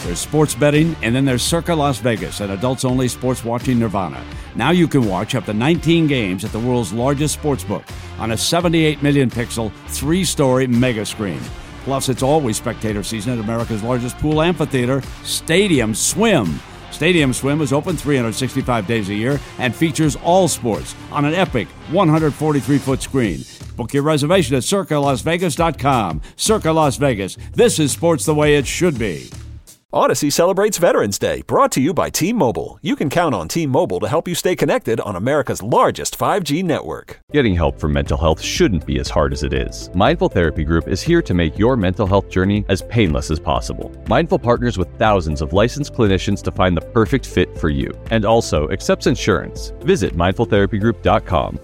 There's sports betting, and then there's Circa Las Vegas, an adults-only sports watching nirvana. Now you can watch up to 19 games at the world's largest sportsbook on a 78 million pixel, 3-story mega screen. Plus, it's always spectator season at America's largest pool amphitheater, Stadium Swim. Stadium Swim is open 365 days a year and features all sports on an epic 143-foot screen. Book your reservation at CircaLasVegas.com. Circa Las Vegas. This is sports the way it should be. Odyssey celebrates Veterans Day, brought to you by T-Mobile. You can count on T-Mobile to help you stay connected on America's largest 5G network. Getting help for mental health shouldn't be as hard as it is. Mindful Therapy Group is here to make your mental health journey as painless as possible. Mindful partners with thousands of licensed clinicians to find the perfect fit for you, and also accepts insurance. Visit mindfultherapygroup.com.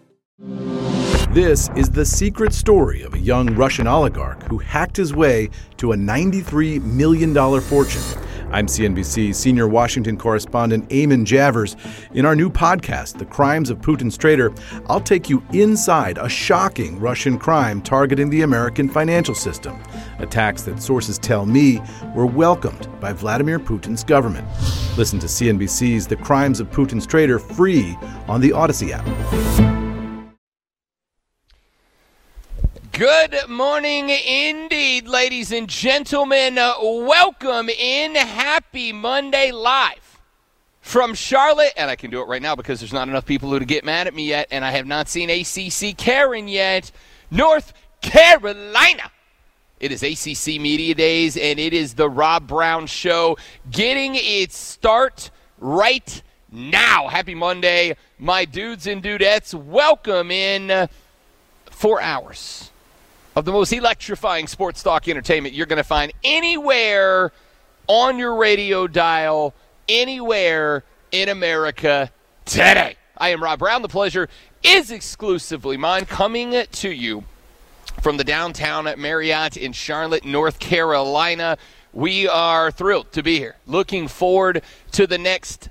This is the secret story of a young Russian oligarch who hacked his way to a $93 million fortune. I'm CNBC senior Washington correspondent Eamon Javers. In our new podcast, The Crimes of Putin's Traitor, I'll take you inside a shocking Russian crime targeting the American financial system. Attacks that sources tell me were welcomed by Vladimir Putin's government. Listen to CNBC's The Crimes of Putin's Traitor free on the Odyssey app. Good morning indeed, ladies and gentlemen. Welcome in. Happy Monday live from Charlotte. And I can do it right now because there's not enough people who to get mad at me yet, and I have not seen ACC Karen yet. North Carolina. It is ACC Media Days, and it is the Rob Brown Show getting its start right now. Happy Monday, my dudes and dudettes. Welcome in 4 hours of the most electrifying sports talk entertainment you're going to find anywhere on your radio dial, anywhere in America today. I am Rob Brown. The pleasure is exclusively mine, coming to you from the downtown Marriott in Charlotte, North Carolina. We are thrilled to be here. Looking forward to the next,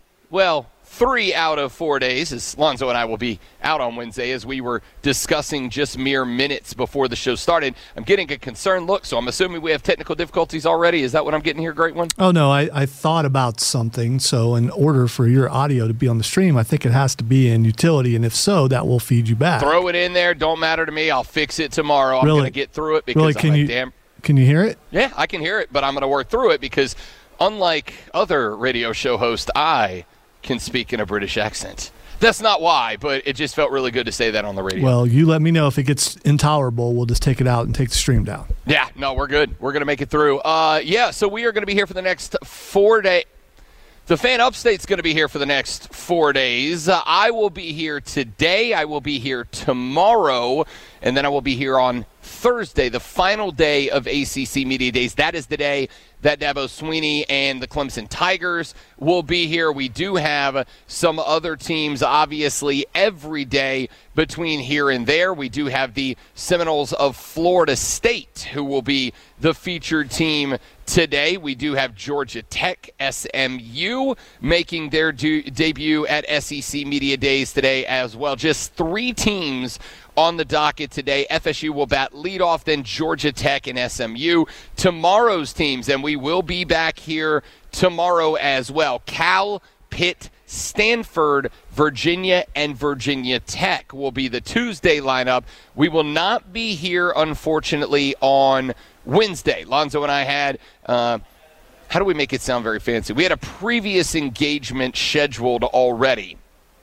3 out of 4 days, as Lonzo and I will be out on Wednesday, as we were discussing just mere minutes before the show started. I'm getting a concerned look, so I'm assuming we have technical difficulties already. Is that what I'm getting here, Great One? Oh, no, I thought about something. So in order for your audio to be on the stream, I think it has to be in utility, and if so, that will feed you back. Throw it in there. Don't matter to me. I'll fix it tomorrow. I'm going to get through it because Can you hear it? Yeah, I can hear it, but I'm going to work through it because unlike other radio show hosts, I can speak in a British accent. That's not why, but it just felt really good to say that on the radio. Well, you let me know if it gets intolerable. We'll just take it out and take the stream down. Yeah, no, we're good. We're going to make it through. So we are going to be here for the next 4 days. The Fan Upstate's going to be here for the next 4 days. I will be here today. I will be here tomorrow. And then I will be here on Thursday, the final day of ACC Media Days. That is the day that Dabo Swinney and the Clemson Tigers will be here. We do have some other teams, obviously, every day between here and there. We do have the Seminoles of Florida State, who will be the featured team today. We do have Georgia Tech, SMU, making their debut at SEC Media Days today as well. Just 3 teams on the docket today. FSU will bat leadoff, then Georgia Tech and SMU. Tomorrow's teams, and we will be back here tomorrow as well. Cal, Pitt, Stanford, Virginia, and Virginia Tech will be the Tuesday lineup. We will not be here, unfortunately, on Wednesday. Lonzo and I had, how do we make it sound very fancy? We had a previous engagement scheduled already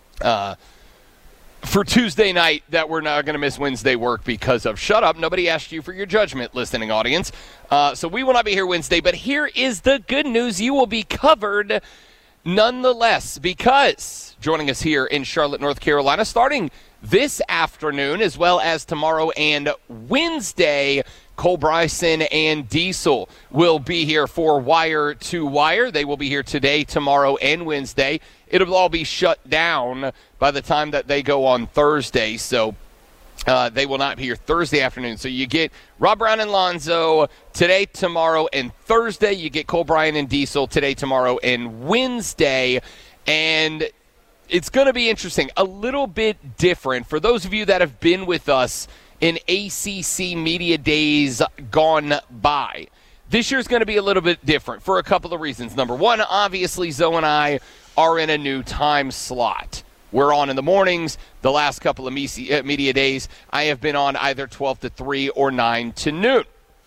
for Tuesday night that we're not going to miss Wednesday work because of. Shut up. Nobody asked you for your judgment, listening audience. So we will not be here Wednesday, but here is the good news. You will be covered nonetheless, because joining us here in Charlotte, North Carolina, starting this afternoon as well as tomorrow and Wednesday, Cole Bryson and Diesel will be here for Wire to Wire. They will be here today, tomorrow, and Wednesday. It'll all be shut down by the time that they go on Thursday, so they will not be here Thursday afternoon. So you get Rob Brown and Lonzo today, tomorrow, and Thursday. You get Cole Bryant and Diesel today, tomorrow, and Wednesday. And it's going to be interesting, a little bit different. For those of you that have been with us in ACC Media Days gone by, this year's going to be a little bit different for a couple of reasons. Number one, obviously, Zoe and I are in a new time slot. We're on in the mornings. The last couple of media days, I have been on either 12 to 3 or 9 to noon.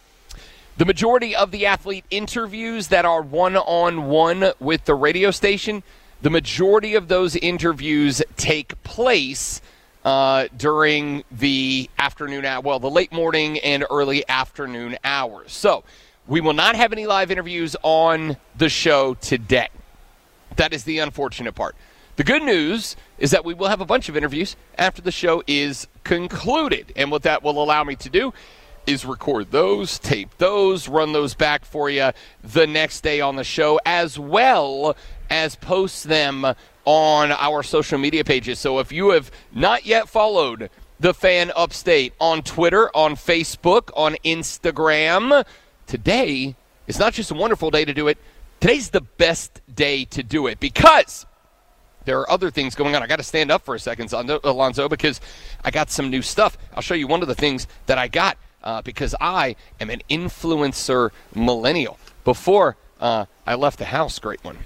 The majority of the athlete interviews that are one-on-one with the radio station, the majority of those interviews take place during the afternoon, the late morning and early afternoon hours. So we will not have any live interviews on the show today. That is the unfortunate part. The good news is that we will have a bunch of interviews after the show is concluded. And what that will allow me to do is record those, tape those, run those back for you the next day on the show, as well as post them on our social media pages. So if you have not yet followed the Fan Upstate on Twitter, on Facebook, on Instagram, today is not just a wonderful day to do it. Today's the best day to do it because there are other things going on. I got to stand up for a second, Alonzo, because I got some new stuff. I'll show you one of the things that I got because I am an influencer millennial. Before I left the house, great one,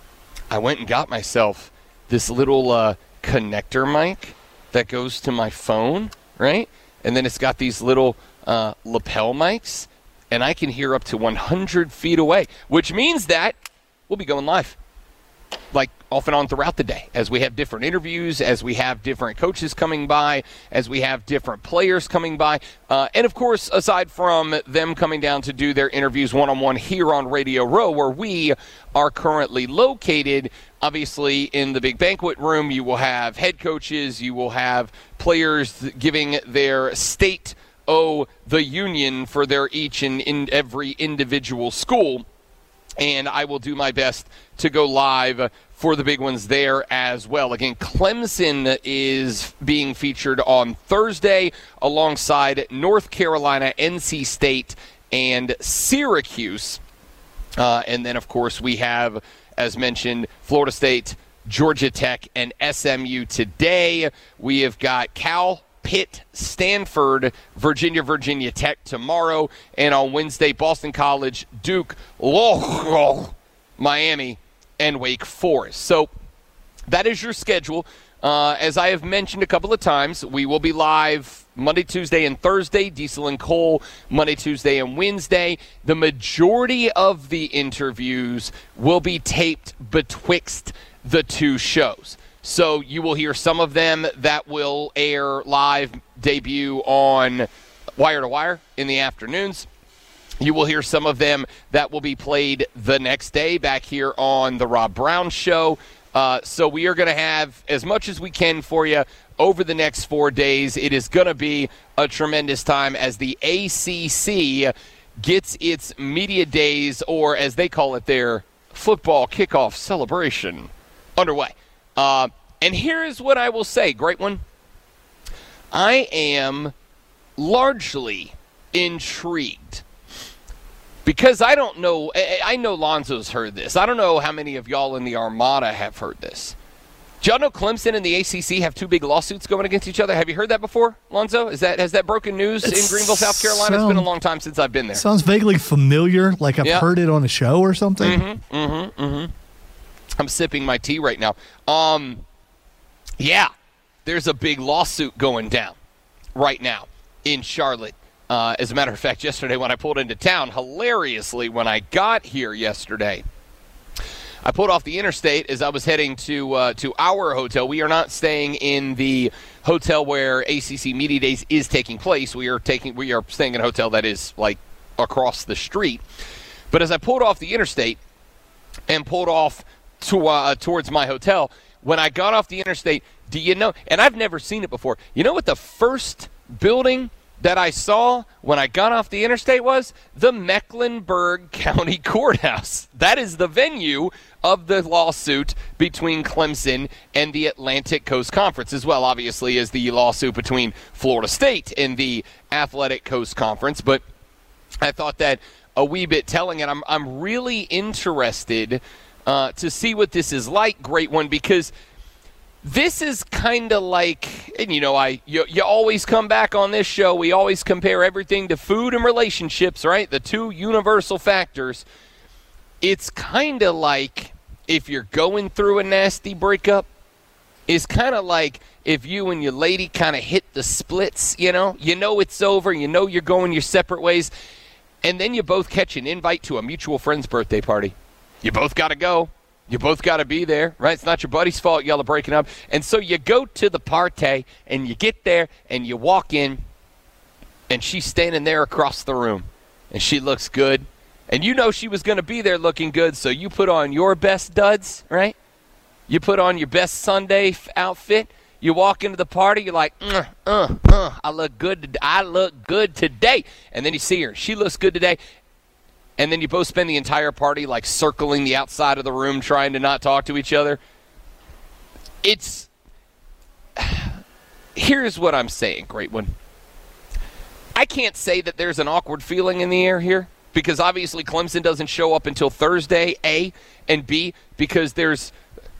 I went and got myself this little connector mic that goes to my phone, right? And then it's got these little lapel mics, and I can hear up to 100 feet away, which means that we'll be going live, like off and on throughout the day, as we have different interviews, as we have different coaches coming by, as we have different players coming by. And, of course, aside from them coming down to do their interviews one-on-one here on Radio Row, where we are currently located, obviously in the big banquet room, you will have head coaches, you will have players giving their state the union for their each and in every individual school. And I will do my best to go live for the big ones there as well. Again, Clemson is being featured on Thursday alongside North Carolina, NC State, and Syracuse. And then, of course, we have, as mentioned, Florida State, Georgia Tech, and SMU today. We have got Cal, Pitt, Stanford, Virginia Tech tomorrow, and on Wednesday, Boston College, Duke, Miami, and Wake Forest. So that is your schedule. As I have mentioned a couple of times, we will be live Monday, Tuesday, and Thursday. Diesel and Cole, Monday, Tuesday, and Wednesday. The majority of the interviews will be taped betwixt the two shows. So you will hear some of them that will air live, debut on Wire to Wire in the afternoons. You will hear some of them that will be played the next day back here on the Rob Brown Show. So we are going to have as much as we can for you over the next 4 days. It is going to be a tremendous time as the ACC gets its media days, or as they call it, their football kickoff celebration underway. And here is what I will say, great one. I am largely intrigued because I don't know. I know Lonzo's heard this. I don't know how many of y'all in the Armada have heard this. Do y'all know Clemson and the ACC have two big lawsuits going against each other? Have you heard that before, Lonzo? Has that broken news in Greenville, South Carolina? It's been a long time since I've been there. Sounds vaguely familiar, like I've heard it on a show or something. I'm sipping my tea right now. Yeah, there's a big lawsuit going down right now in Charlotte. As a matter of fact, yesterday when I pulled into town, hilariously, when I got here yesterday, I pulled off the interstate as I was heading to our hotel. We are not staying in the hotel where ACC Media Days is taking place. We are staying in a hotel that is like across the street. But as I pulled off the interstate and pulled off towards my hotel, when I got off the interstate, do you know, and I've never seen it before, you know what the first building that I saw when I got off the interstate was? The Mecklenburg County Courthouse. That is the venue of the lawsuit between Clemson and the Atlantic Coast Conference, as well, obviously, as the lawsuit between Florida State and the Athletic Coast Conference. But I thought that a wee bit telling, and I'm really interested to see what this is like, great one, because This is kind of like, and you always come back on this show, we always compare everything to food and relationships, right? The two universal factors. It's kind of like if you're going through a nasty breakup, it's kind of like if you and your lady kind of hit the splits, you know it's over, you're going your separate ways, and then you both catch an invite to a mutual friend's birthday party. You both got to go. You both got to be there, right? It's not your buddy's fault y'all are breaking up. And so you go to the party, and you get there, and you walk in, and she's standing there across the room, and she looks good. And you know she was going to be there looking good, so you put on your best duds, right? You put on your best Sunday outfit. You walk into the party, you're like, I look good. I look good today. And then you see her. She looks good today. And then you both spend the entire party like circling the outside of the room trying to not talk to each other. Here's what I'm saying, great one. I can't say that there's an awkward feeling in the air here because obviously Clemson doesn't show up until Thursday, A, and B, because there's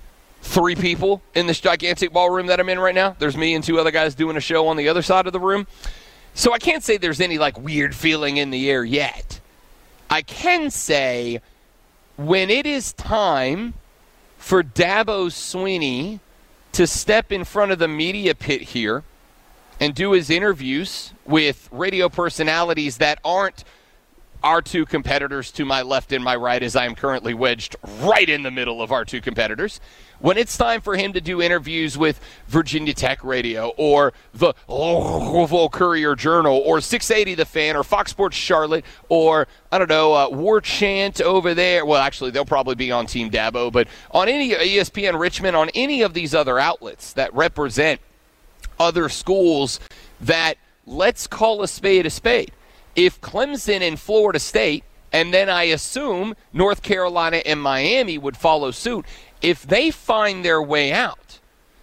3 people in this gigantic ballroom that I'm in right now. There's me and 2 other guys doing a show on the other side of the room. So I can't say there's any like weird feeling in the air yet. I can say when it is time for Dabo Swinney to step in front of the media pit here and do his interviews with radio personalities that aren't our 2 competitors to my left and my right, as I am currently wedged right in the middle of our 2 competitors. When it's time for him to do interviews with Virginia Tech Radio or the Louisville Courier-Journal or 680 The Fan or Fox Sports Charlotte or, I don't know, War Chant over there. Well, actually, they'll probably be on Team Dabo, but on any ESPN Richmond, on any of these other outlets that represent other schools that, let's call a spade, if Clemson and Florida State, and then I assume North Carolina and Miami would follow suit, if they find their way out,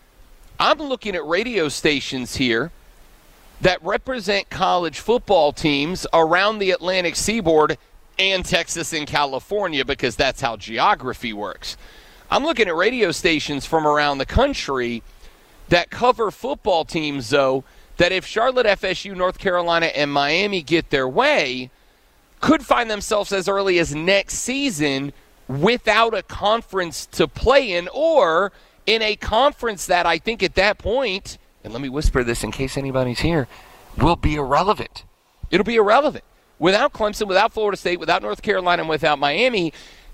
I'm looking at radio stations here that represent college football teams around the Atlantic Seaboard and Texas and California because that's how geography works. I'm looking at radio stations from around the country that cover football teams, though, that if Charlotte, FSU, North Carolina, and Miami get their way, could find themselves as early as next season without a conference to play in, or in a conference that I think at that point, and let me whisper this in case anybody's here, will be irrelevant. It'll be irrelevant. Without Clemson, without Florida State, without North Carolina, and without Miami,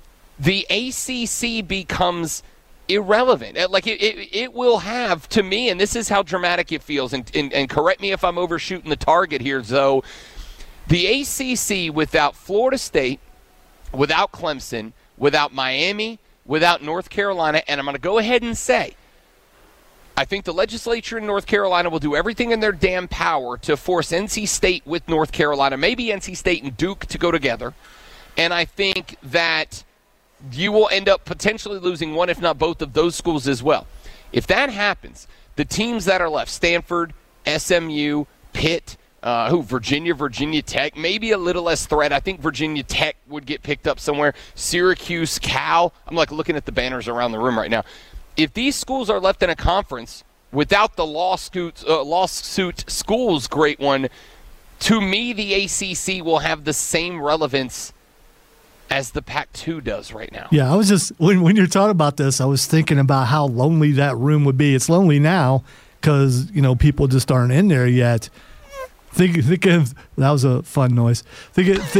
the ACC becomes irrelevant. Like it will have, to me, and this is how dramatic it feels, and correct me if I'm overshooting the target here, Zoe, the ACC without Florida State, without Clemson, without Miami, without North Carolina, and I'm going to go ahead and say, I think the legislature in North Carolina will do everything in their damn power to force NC State with North Carolina, maybe NC State and Duke to go together, and I think that you will end up potentially losing one, if not both, of those schools as well. If that happens, the teams that are left, Stanford, SMU, Pitt, Virginia Tech, maybe a little less threat. I think Virginia Tech would get picked up somewhere. Syracuse, Cal. I'm like looking at the banners around the room right now. If these schools are left in a conference without the lawsuit schools, great one, to me the ACC will have the same relevance as the Pac-2 does right now. Yeah, I was just, when you're talking about this, I was thinking about how lonely that room would be. It's lonely now because, people just aren't in there yet. Think of, that was a fun noise. Think of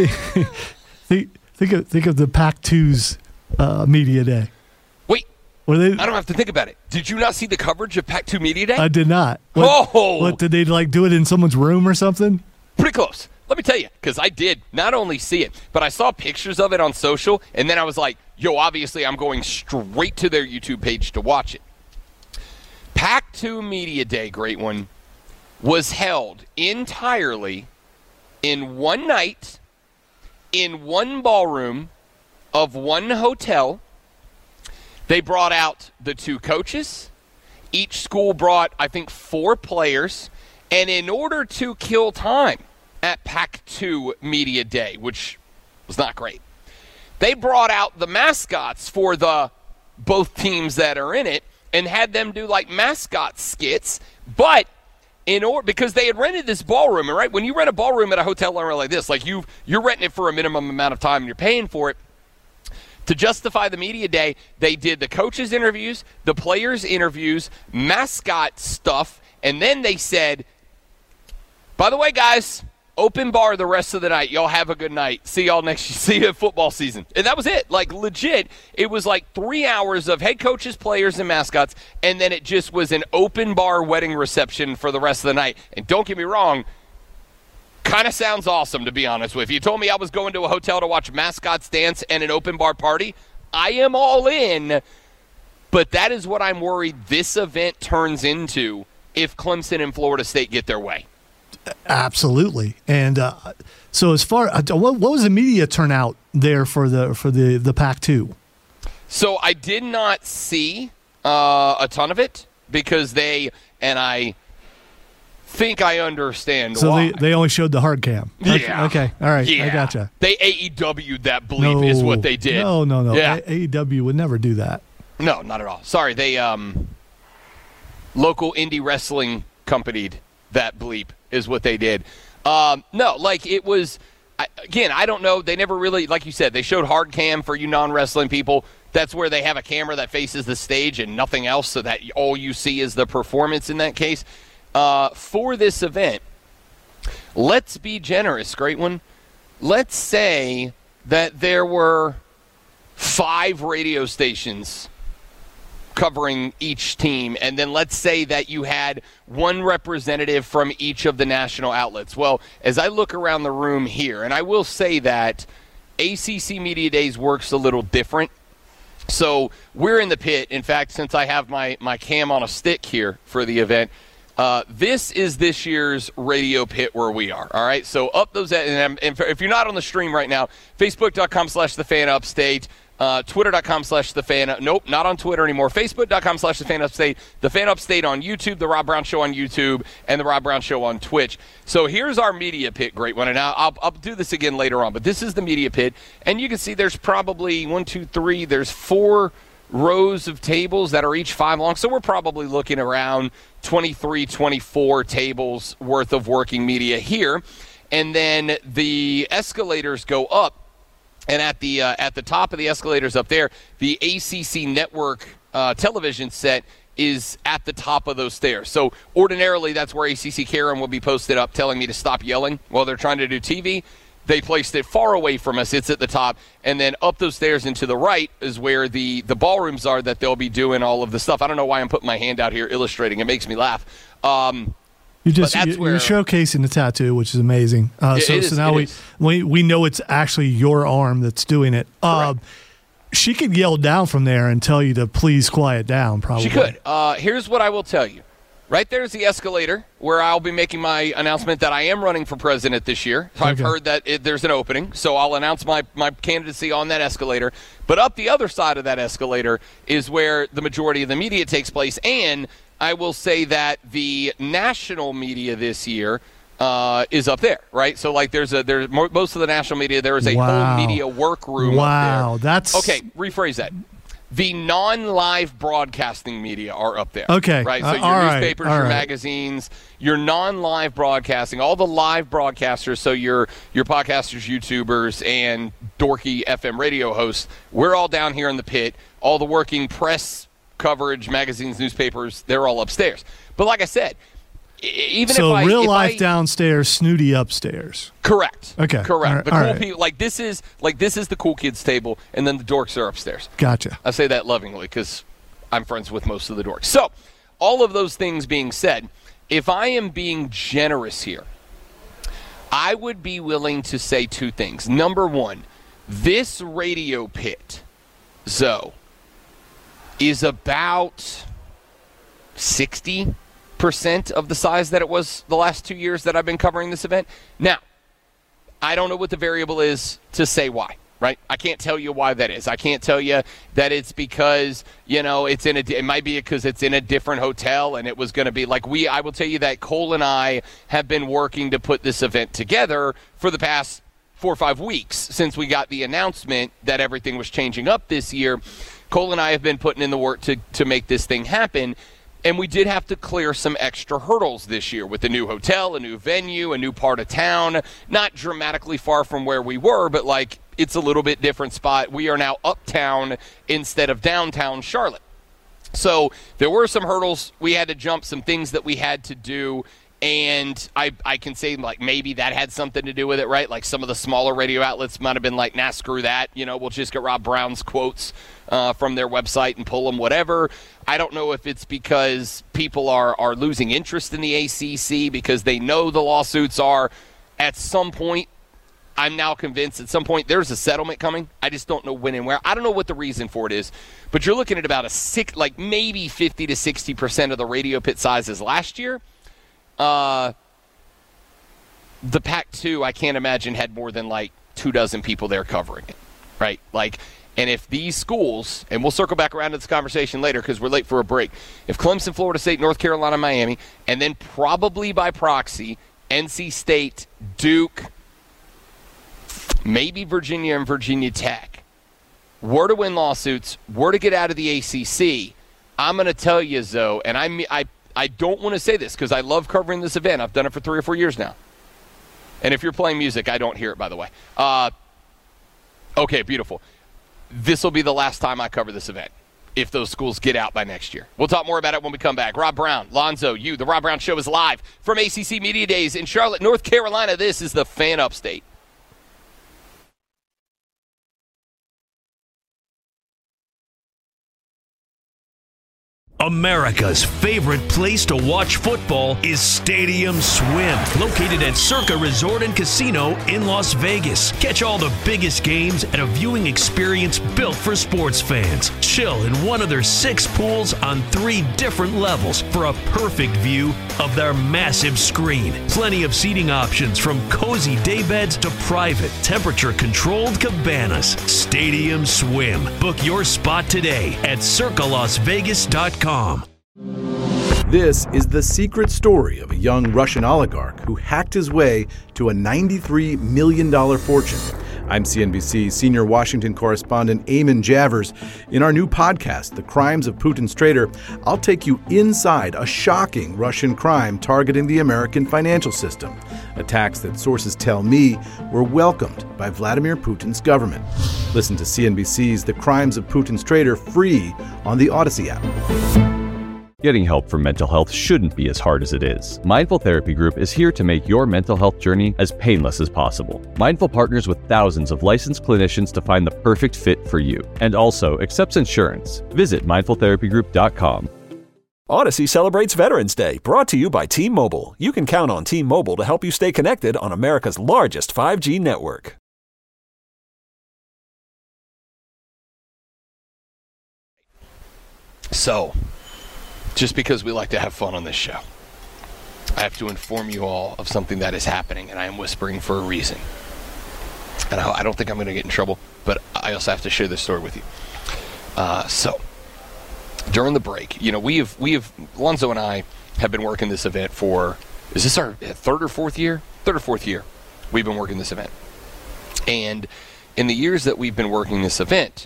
the Pac-2's media day. Wait, I don't have to think about it. Did you not see the coverage of Pac-2 Media Day? I did not. What did they do it in someone's room or something? Pretty close. Let me tell you, because I did not only see it, but I saw pictures of it on social, and then I was like, obviously I'm going straight to their YouTube page to watch it. Pac-2 Media Day, great one, was held entirely in one night, in one ballroom of one hotel. They brought out the 2 coaches. Each school brought, I think, 4 players. And in order to kill time at Pac-2 Media Day, which was not great, they brought out the mascots for the both teams that are in it, and had them do like mascot skits, but because they had rented this ballroom, and right when you rent a ballroom at a hotel owner like this, like you're renting it for a minimum amount of time and you're paying for it. To justify the media day, they did the coaches' interviews, the players' interviews, mascot stuff, and then they said, by the way, guys, open bar the rest of the night. Y'all have a good night. See you at football season. And that was it. Like, legit, it was like 3 hours of head coaches, players, and mascots, and then it just was an open bar wedding reception for the rest of the night. And don't get me wrong, kind of sounds awesome, to be honest with you. You told me I was going to a hotel to watch mascots dance and an open bar party. I am all in, but that is what I'm worried this event turns into if Clemson and Florida State get their way. Absolutely. And so as far what was the media turnout there for the Pac-2? So I did not see a ton of it because I think I understand why. So they only showed the hard cam. Yeah. Okay. All right. Yeah. I gotcha. They AEW'd that bleep is what they did. No. Yeah. AEW would never do that. No, not at all. Sorry. They local indie wrestling companied that bleep is what they did. No, like it was, again, I don't know. They never really, like you said, they showed hard cam for you non-wrestling people. That's where they have a camera that faces the stage and nothing else, so that all you see is the performance in that case. For this event, let's be generous, great one. Let's say that there were 5 radio stations covering each team, and then let's say that you had one representative from each of the national outlets. Well, as I look around the room here, and I will say that ACC Media Days works a little different. So we're in the pit. In fact, since I have my cam on a stick here for the event, this is this year's radio pit where we are. All right, so up those, and if you're not on the stream right now, Facebook.com/TheFanUpstate. Twitter.com/TheFan. Nope, not on Twitter anymore. Facebook.com/TheFanUpstate. The Fan Upstate on YouTube, The Rob Brown Show on YouTube, and The Rob Brown Show on Twitch. So here's our media pit, great one. And I'll do this again later on, but this is the media pit. And you can see there's probably 1, 2, 3, there's 4 rows of tables that are each 5 long. So we're probably looking around 23, 24 tables worth of working media here. And then the escalators go up. And at the top of the escalators up there, the ACC Network television set is at the top of those stairs. So ordinarily, that's where ACC Karen will be posted up telling me to stop yelling while they're trying to do TV. They placed it far away from us. It's at the top. And then up those stairs and to the right is where the ballrooms are that they'll be doing all of the stuff. I don't know why I'm putting my hand out here illustrating. It makes me laugh. You're showcasing the tattoo, which is amazing. So now we know it's actually your arm that's doing it. She could yell down from there and tell you to please quiet down, probably. She could. Here's what I will tell you. Right there's the escalator where I'll be making my announcement that I am running for president this year. So I've heard that there's an opening, so I'll announce my candidacy on that escalator. But up the other side of that escalator is where the majority of the media takes place, and I will say that the national media this year is up there, right? So, like, most of the national media, there is a whole media workroom up there. Okay, rephrase that. The non-live broadcasting media are up there. Okay. Right? So your newspapers, your magazines, your non-live broadcasting, all the live broadcasters, so your podcasters, YouTubers, and dorky FM radio hosts, we're all down here in the pit. All the working press coverage, magazines, newspapers, they're all upstairs. But like I said, real life downstairs, snooty upstairs. Correct. Okay. Correct. The cool people, this is the cool kids table, and then the dorks are upstairs. Gotcha. I say that lovingly because I'm friends with most of the dorks. So, all of those things being said, if I am being generous here, I would be willing to say 2 things. Number 1, this radio pit, Zoe, is about 60% of the size that it was the last 2 years that I've been covering this event. Now, I don't know what the variable is to say why, right? I can't tell you why that is. I can't tell you that it's because, it might be because it's in a different hotel and it was going to be like I will tell you that Cole and I have been working to put this event together for the past 4 or 5 weeks since we got the announcement that everything was changing up this year. Cole and I have been putting in the work to make this thing happen. And we did have to clear some extra hurdles this year with a new hotel, a new venue, a new part of town. Not dramatically far from where we were, but like it's a little bit different spot. We are now uptown instead of downtown Charlotte. So there were some hurdles we had to jump, some things that we had to do. And I can say, like, maybe that had something to do with it, right? Like, some of the smaller radio outlets might have been like, nah, screw that. You know, we'll just get Rob Brown's quotes from their website and pull them, whatever. I don't know if it's because people are losing interest in the ACC because they know the lawsuits are. At some point, I'm now convinced at some point there's a settlement coming. I just don't know when and where. I don't know what the reason for it is. But you're looking at about maybe 50 to 60% of the radio pit sizes last year. The Pac-2, I can't imagine, had more than like 24 people there covering it, right? Like, and if these schools, and we'll circle back around to this conversation later because we're late for a break, if Clemson, Florida State, North Carolina, Miami, and then probably by proxy, NC State, Duke, maybe Virginia and Virginia Tech, were to win lawsuits, were to get out of the ACC, I'm going to tell you, Zoe, and I don't want to say this because I love covering this event. I've done it for 3 or 4 years now. And if you're playing music, I don't hear it, by the way. Okay, beautiful. This will be the last time I cover this event if those schools get out by next year. We'll talk more about it when we come back. Rob Brown, Lonzo, you. The Rob Brown Show is live from ACC Media Days in Charlotte, North Carolina. This is the Fan Upstate. America's favorite place to watch football is Stadium Swim, located at Circa Resort and Casino in Las Vegas. Catch all the biggest games at a viewing experience built for sports fans. Chill in one of their 6 pools on 3 different levels for a perfect view of their massive screen. Plenty of seating options from cozy daybeds to private, temperature-controlled cabanas. Stadium Swim. Book your spot today at circalasvegas.com. This is the secret story of a young Russian oligarch who hacked his way to a $93 million fortune. I'm CNBC senior Washington correspondent Eamon Javers. In our new podcast, The Crimes of Putin's Traitor, I'll take you inside a shocking Russian crime targeting the American financial system. Attacks that sources tell me were welcomed by Vladimir Putin's government. Listen to CNBC's The Crimes of Putin's Traitor free on the Odyssey app. Getting help for mental health shouldn't be as hard as it is. Mindful Therapy Group is here to make your mental health journey as painless as possible. Mindful partners with thousands of licensed clinicians to find the perfect fit for you, and also accepts insurance. Visit mindfultherapygroup.com. Odyssey celebrates Veterans Day, brought to you by T-Mobile. You can count on T-Mobile to help you stay connected on America's largest 5G network. So, just because we like to have fun on this show, I have to inform you all of something that is happening, and I am whispering for a reason. And I don't think I'm going to get in trouble, but I also have to share this story with you. So, during the break, you know, we have Lonzo and I have been working this event for, is this our 3rd or 4th year? 3rd or 4th year we've been working this event. And in the years that we've been working this event,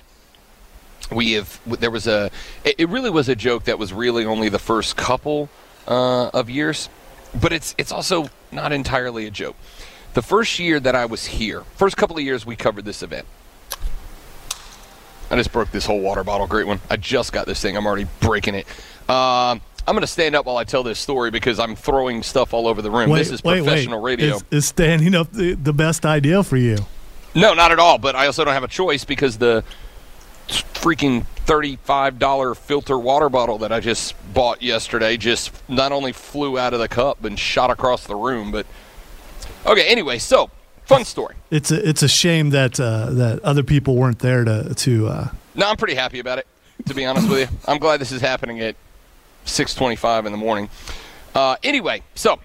it really was a joke that was really only the first couple of years, but it's also not entirely a joke. The first year that I was here, first couple of years we covered this event. I just broke this whole water bottle, great one. I just got this thing, I'm already breaking it. I'm going to stand up while I tell this story because I'm throwing stuff all over the room. This is professional radio. Is standing up the best idea for you? No, not at all, but I also don't have a choice because the freaking $35 filter water bottle that I just bought yesterday just not only flew out of the cup and shot across the room, but okay, anyway, so fun story. It's a shame that other people weren't there to No, I'm pretty happy about it, to be honest with you. I'm glad this is happening at 6:25 in the morning. Anyway, so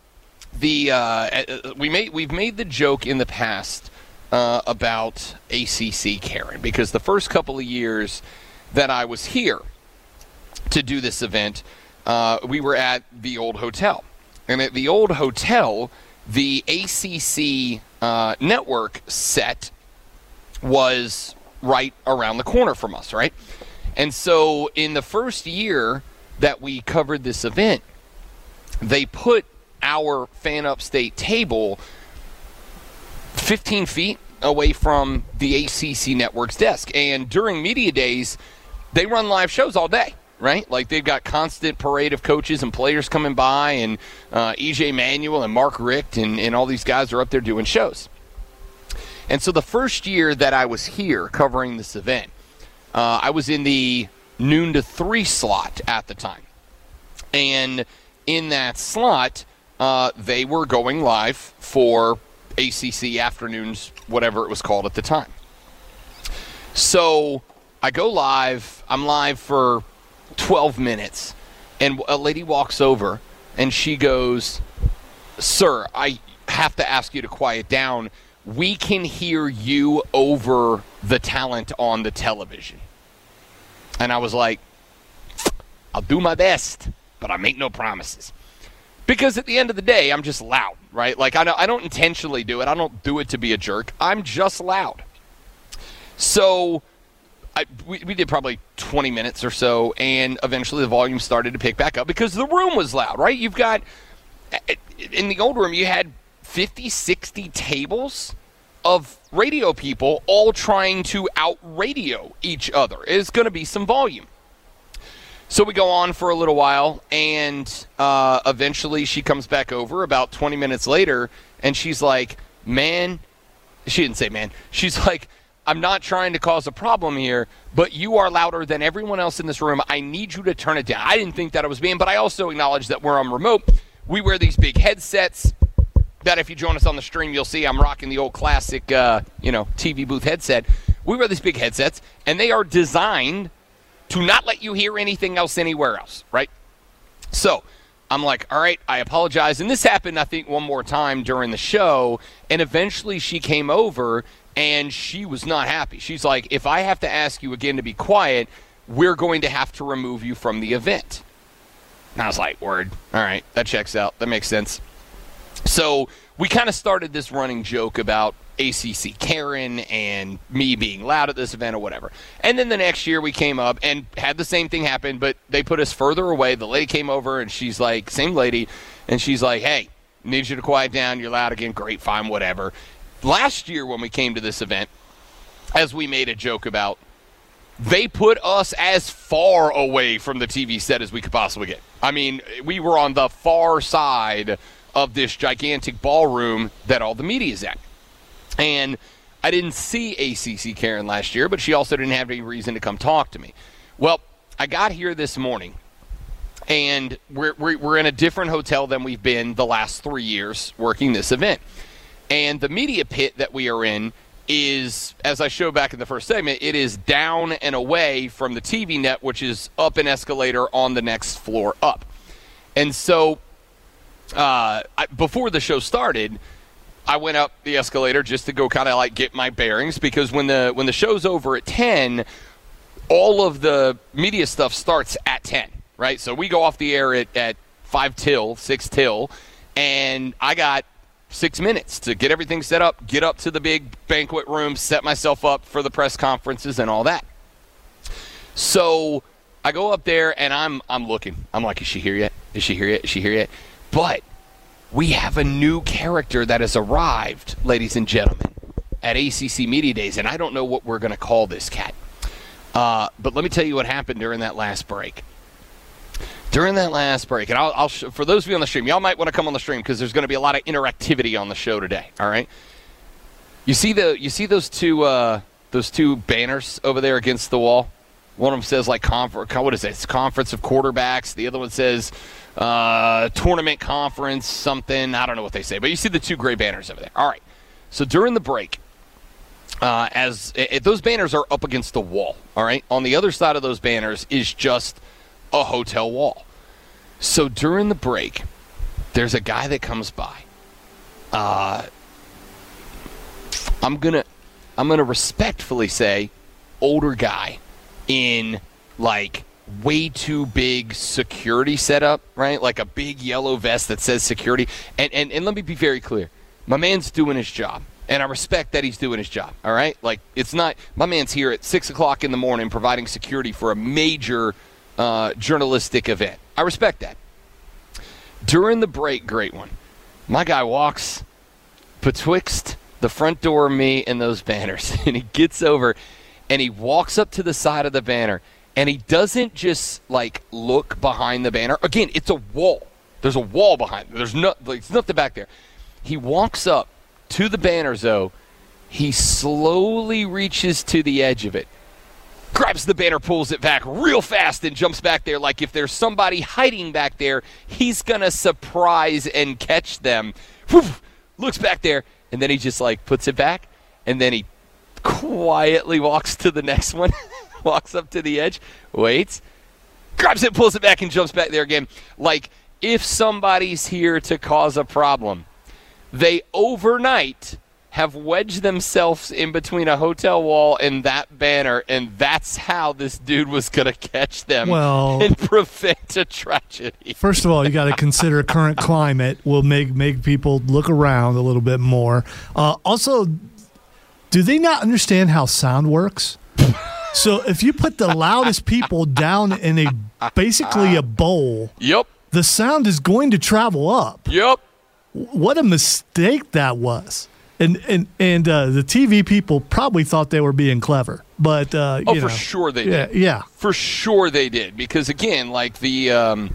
we've made the joke in the past about ACC Karen, because the first couple of years that I was here to do this event, we were at the old hotel. And at the old hotel, the ACC network set was right around the corner from us, right? And so in the first year that we covered this event, they put our Fan Upstate table 15 feet away from the ACC Network's desk. And during media days, they run live shows all day, right? Like, they've got constant parade of coaches and players coming by, and EJ Manuel and Mark Richt and all these guys are up there doing shows. And so the first year that I was here covering this event, I was in the noon to 3 slot at the time. And in that slot, they were going live for ACC afternoons, whatever it was called at the time. So I go live. I'm live for 12 minutes. And a lady walks over, and she goes, "Sir, I have to ask you to quiet down. We can hear you over the talent on the television." And I was like, "I'll do my best, but I make no promises." Because at the end of the day, I'm just loud, right? Like, I don't intentionally do it. I don't do it to be a jerk. I'm just loud. So we did probably 20 minutes or so, and eventually the volume started to pick back up because the room was loud, right? You've got, in the old room, you had 50, 60 tables of radio people all trying to out-radio each other. It's going to be some volume. So we go on for a little while, and eventually she comes back over about 20 minutes later, and she's like, "Man," she didn't say man, she's like, "I'm not trying to cause a problem here, but you are louder than everyone else in this room. I need you to turn it down." I didn't think that it was me, but I also acknowledge that we're on remote. We wear these big headsets that if you join us on the stream, you'll see I'm rocking the old classic, TV booth headset. We wear these big headsets, and they are designed to not let you hear anything else anywhere else, right? So I'm like, all right, I apologize. And this happened, I think, one more time during the show, and eventually she came over, and she was not happy. She's like, "If I have to ask you again to be quiet, we're going to have to remove you from the event." And I was like, word. All right, that checks out. That makes sense. So we kind of started this running joke about ACC Karen and me being loud at this event or whatever. And then the next year we came up and had the same thing happen, but they put us further away. The lady came over, and she's like, same lady, and she's like, "Hey, need you to quiet down. You're loud again. Great, fine, whatever." Last year when we came to this event, as we made a joke about, they put us as far away from the TV set as we could possibly get. I mean, we were on the far side of this gigantic ballroom that all the media is at. And I didn't see ACC Karen last year, but she also didn't have any reason to come talk to me. Well, I got here this morning, and we're in a different hotel than we've been the last 3 years working this event. And the media pit that we are in is, as I showed back in the first segment, it is down and away from the TV net, which is up an escalator on the next floor up. And so before the show started, I went up the escalator just to go kind of like get my bearings, because when the show's over at 10, all of the media stuff starts at 10, right? So we go off the air at 6 till, and I got 6 minutes to get everything set up, get up to the big banquet room, set myself up for the press conferences and all that. So I go up there, and I'm looking. I'm like, is she here yet? Is she here yet? Is she here yet? But we have a new character that has arrived, ladies and gentlemen, at ACC Media Days, and I don't know what we're going to call this cat. But let me tell you what happened during that last break. During that last break, and I'll for those of you on the stream, y'all might want to come on the stream because there's going to be a lot of interactivity on the show today. All right, you see those two banners over there against the wall. One of them says like what is it? It's Conference of Quarterbacks. The other one says Tournament Conference something. I don't know what they say, but you see the two gray banners over there. All right. So during the break, those banners are up against the wall. All right. On the other side of those banners is just a hotel wall. So during the break, there's a guy that comes by. I'm gonna respectfully say, older guy in like way too big security setup, right? Like a big yellow vest that says security. And let me be very clear. My man's doing his job. And I respect that he's doing his job, all right? Like, it's not – my man's here at 6 o'clock in the morning providing security for a major journalistic event. I respect that. During the break, great one, my guy walks betwixt the front door of me and those banners, and he gets over and he walks up to the side of the banner, and he doesn't just, like, look behind the banner. Again, it's a wall. There's a wall behind it. There's nothing back there. He walks up to the banners, though. He slowly reaches to the edge of it, grabs the banner, pulls it back real fast, and jumps back there like if there's somebody hiding back there, he's going to surprise and catch them. Whew, looks back there, and then he just, like, puts it back, and then he quietly walks to the next one, walks up to the edge, waits, grabs it, pulls it back, and jumps back there again. Like, if somebody's here to cause a problem, they overnight have wedged themselves in between a hotel wall and that banner, and that's how this dude was going to catch them and prevent a tragedy. First of all, you got to consider current climate will make people look around a little bit more. Also, do they not understand how sound works? So if you put the loudest people down in basically a bowl, yep, the sound is going to travel up. Yep. What a mistake that was. And the TV people probably thought they were being clever. But for sure they did. Yeah. For sure they did. Because again, like the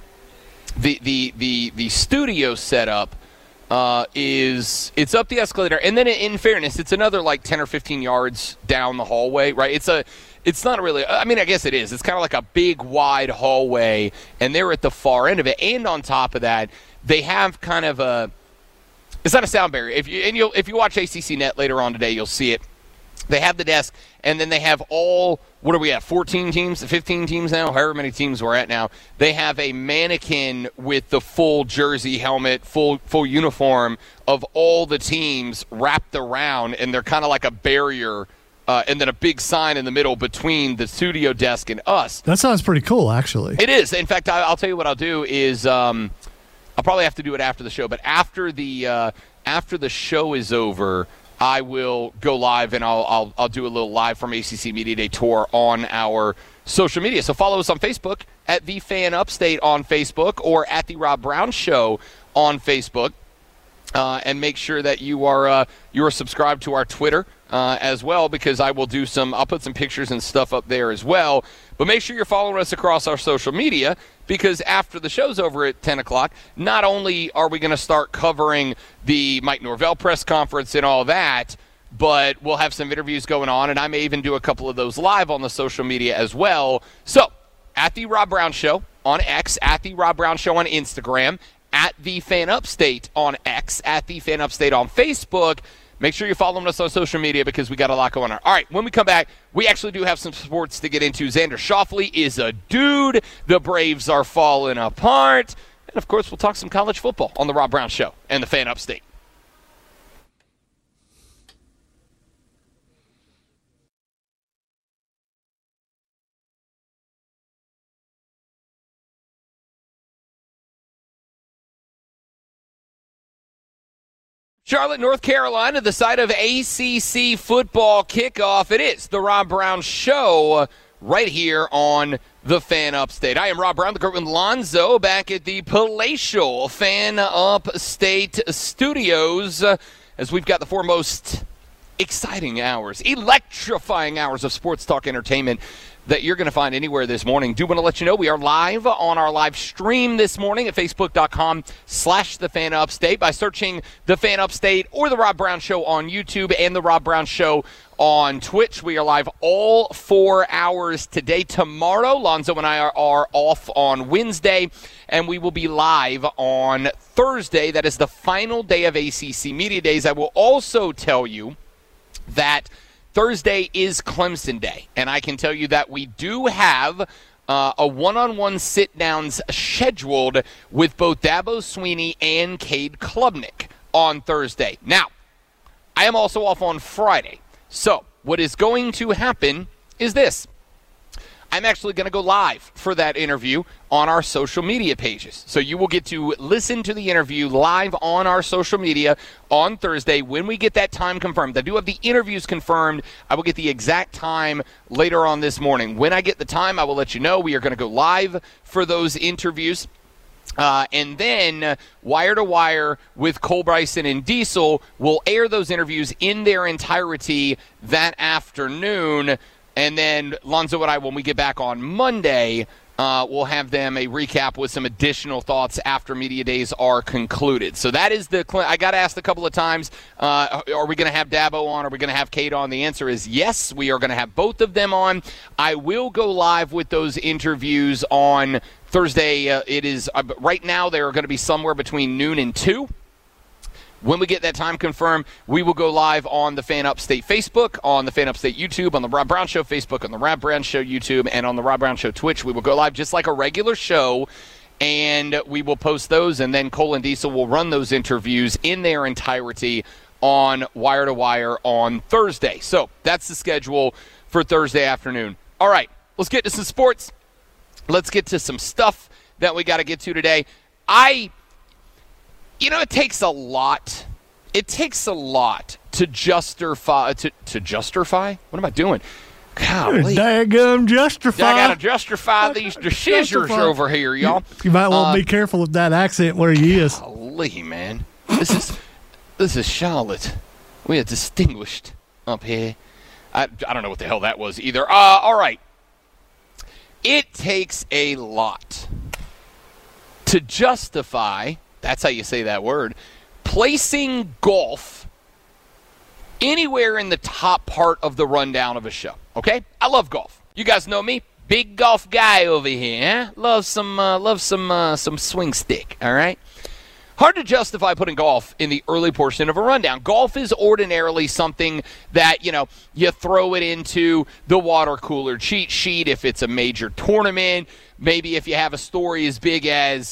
studio setup it's up the escalator, and then in fairness, it's another like 10 or 15 yards down the hallway, right? It's not really, I mean, I guess it is. It's kind of like a big, wide hallway, and they're at the far end of it. And on top of that, they have kind of it's not a sound barrier. If you watch ACC Net later on today, you'll see it. They have the desk, and then they have what are we at, 14 teams, 15 teams now, however many teams we're at now. They have a mannequin with the full jersey, helmet, full uniform of all the teams wrapped around, and they're kind of like a barrier, and then a big sign in the middle between the studio desk and us. That sounds pretty cool, actually. It is. In fact, I'll tell you what I'll do is I'll probably have to do it after the show, but after the show is over, I will go live, and I'll do a little live from ACC Media Day tour on our social media. So follow us on Facebook at The Fan Upstate on Facebook, or at The Rob Brown Show on Facebook, and make sure that you are subscribed to our Twitter as well, because I'll put some pictures and stuff up there as well. But make sure you're following us across our social media, because after the show's over at 10 o'clock, not only are we going to start covering the Mike Norvell press conference and all that, but we'll have some interviews going on, and I may even do a couple of those live on the social media as well. So, at The Rob Brown Show on X, at The Rob Brown Show on Instagram, at The Fan Upstate on X, at The Fan Upstate on Facebook. Make sure you're following us on social media, because we got a lot going on. All right, when we come back, we actually do have some sports to get into. Xander Schauffele is a dude. The Braves are falling apart. And, of course, we'll talk some college football on The Rob Brown Show and The Fan Upstate. Charlotte, North Carolina, the site of ACC football kickoff. It is the Rob Brown Show right here on the Fan Upstate. I am Rob Brown, the Gertman Lonzo, back at the palatial Fan Upstate studios, as we've got the four most exciting hours, electrifying hours of sports talk entertainment that you're going to find anywhere this morning. Do want to let you know we are live on our live stream this morning at facebook.com/The Fan Upstate by searching The Fan Upstate or The Rob Brown Show on YouTube and The Rob Brown Show on Twitch. We are live all 4 hours today. Tomorrow, Lonzo and I are off on Wednesday, and we will be live on Thursday. That is the final day of ACC Media Days. I will also tell you that Thursday is Clemson Day, and I can tell you that we do have a one-on-one sit-downs scheduled with both Dabo Swinney and Cade Klubnik on Thursday. Now, I am also off on Friday, so what is going to happen is this. I I'm actually going to go live for that interview on our social media pages. So you will get to listen to the interview live on our social media on Thursday when we get that time confirmed. I do have the interviews confirmed. I will get the exact time later on this morning. When I get the time, I will let you know. We are going to go live for those interviews. And then Wire to Wire with Cole Bryson and Diesel will air those interviews in their entirety that afternoon. And then Lonzo and I, when we get back on Monday, we'll have them a recap with some additional thoughts after media days are concluded. So that is I got asked a couple of times, are we going to have Dabo on? Are we going to have Kate on? The answer is yes, we are going to have both of them on. I will go live with those interviews on Thursday. It is right now they're going to be somewhere between noon and 2. When we get that time confirmed, we will go live on the Fan Upstate Facebook, on the Fan Upstate YouTube, on the Rob Brown Show Facebook, on the Rob Brown Show YouTube, and on the Rob Brown Show Twitch. We will go live just like a regular show, and we will post those, and then Cole and Diesel will run those interviews in their entirety on Wire to Wire on Thursday. So that's the schedule for Thursday afternoon. All right, let's get to some sports. Let's get to some stuff that we got to get to today. It takes a lot. It takes a lot to justify. To justify? What am I doing? Golly. Daggum justify. I got to justify these decisions over here, y'all. You might want to be careful with that accent where he is. Golly, man. This is Charlotte. We are distinguished up here. I don't know what the hell that was either. All right. It takes a lot to justify, that's how you say that word, placing golf anywhere in the top part of the rundown of a show, okay? I love golf. You guys know me, big golf guy over here. Huh? Love some swing stick, all right? Hard to justify putting golf in the early portion of a rundown. Golf is ordinarily something that, you throw it into the water cooler cheat sheet if it's a major tournament. Maybe if you have a story as big as,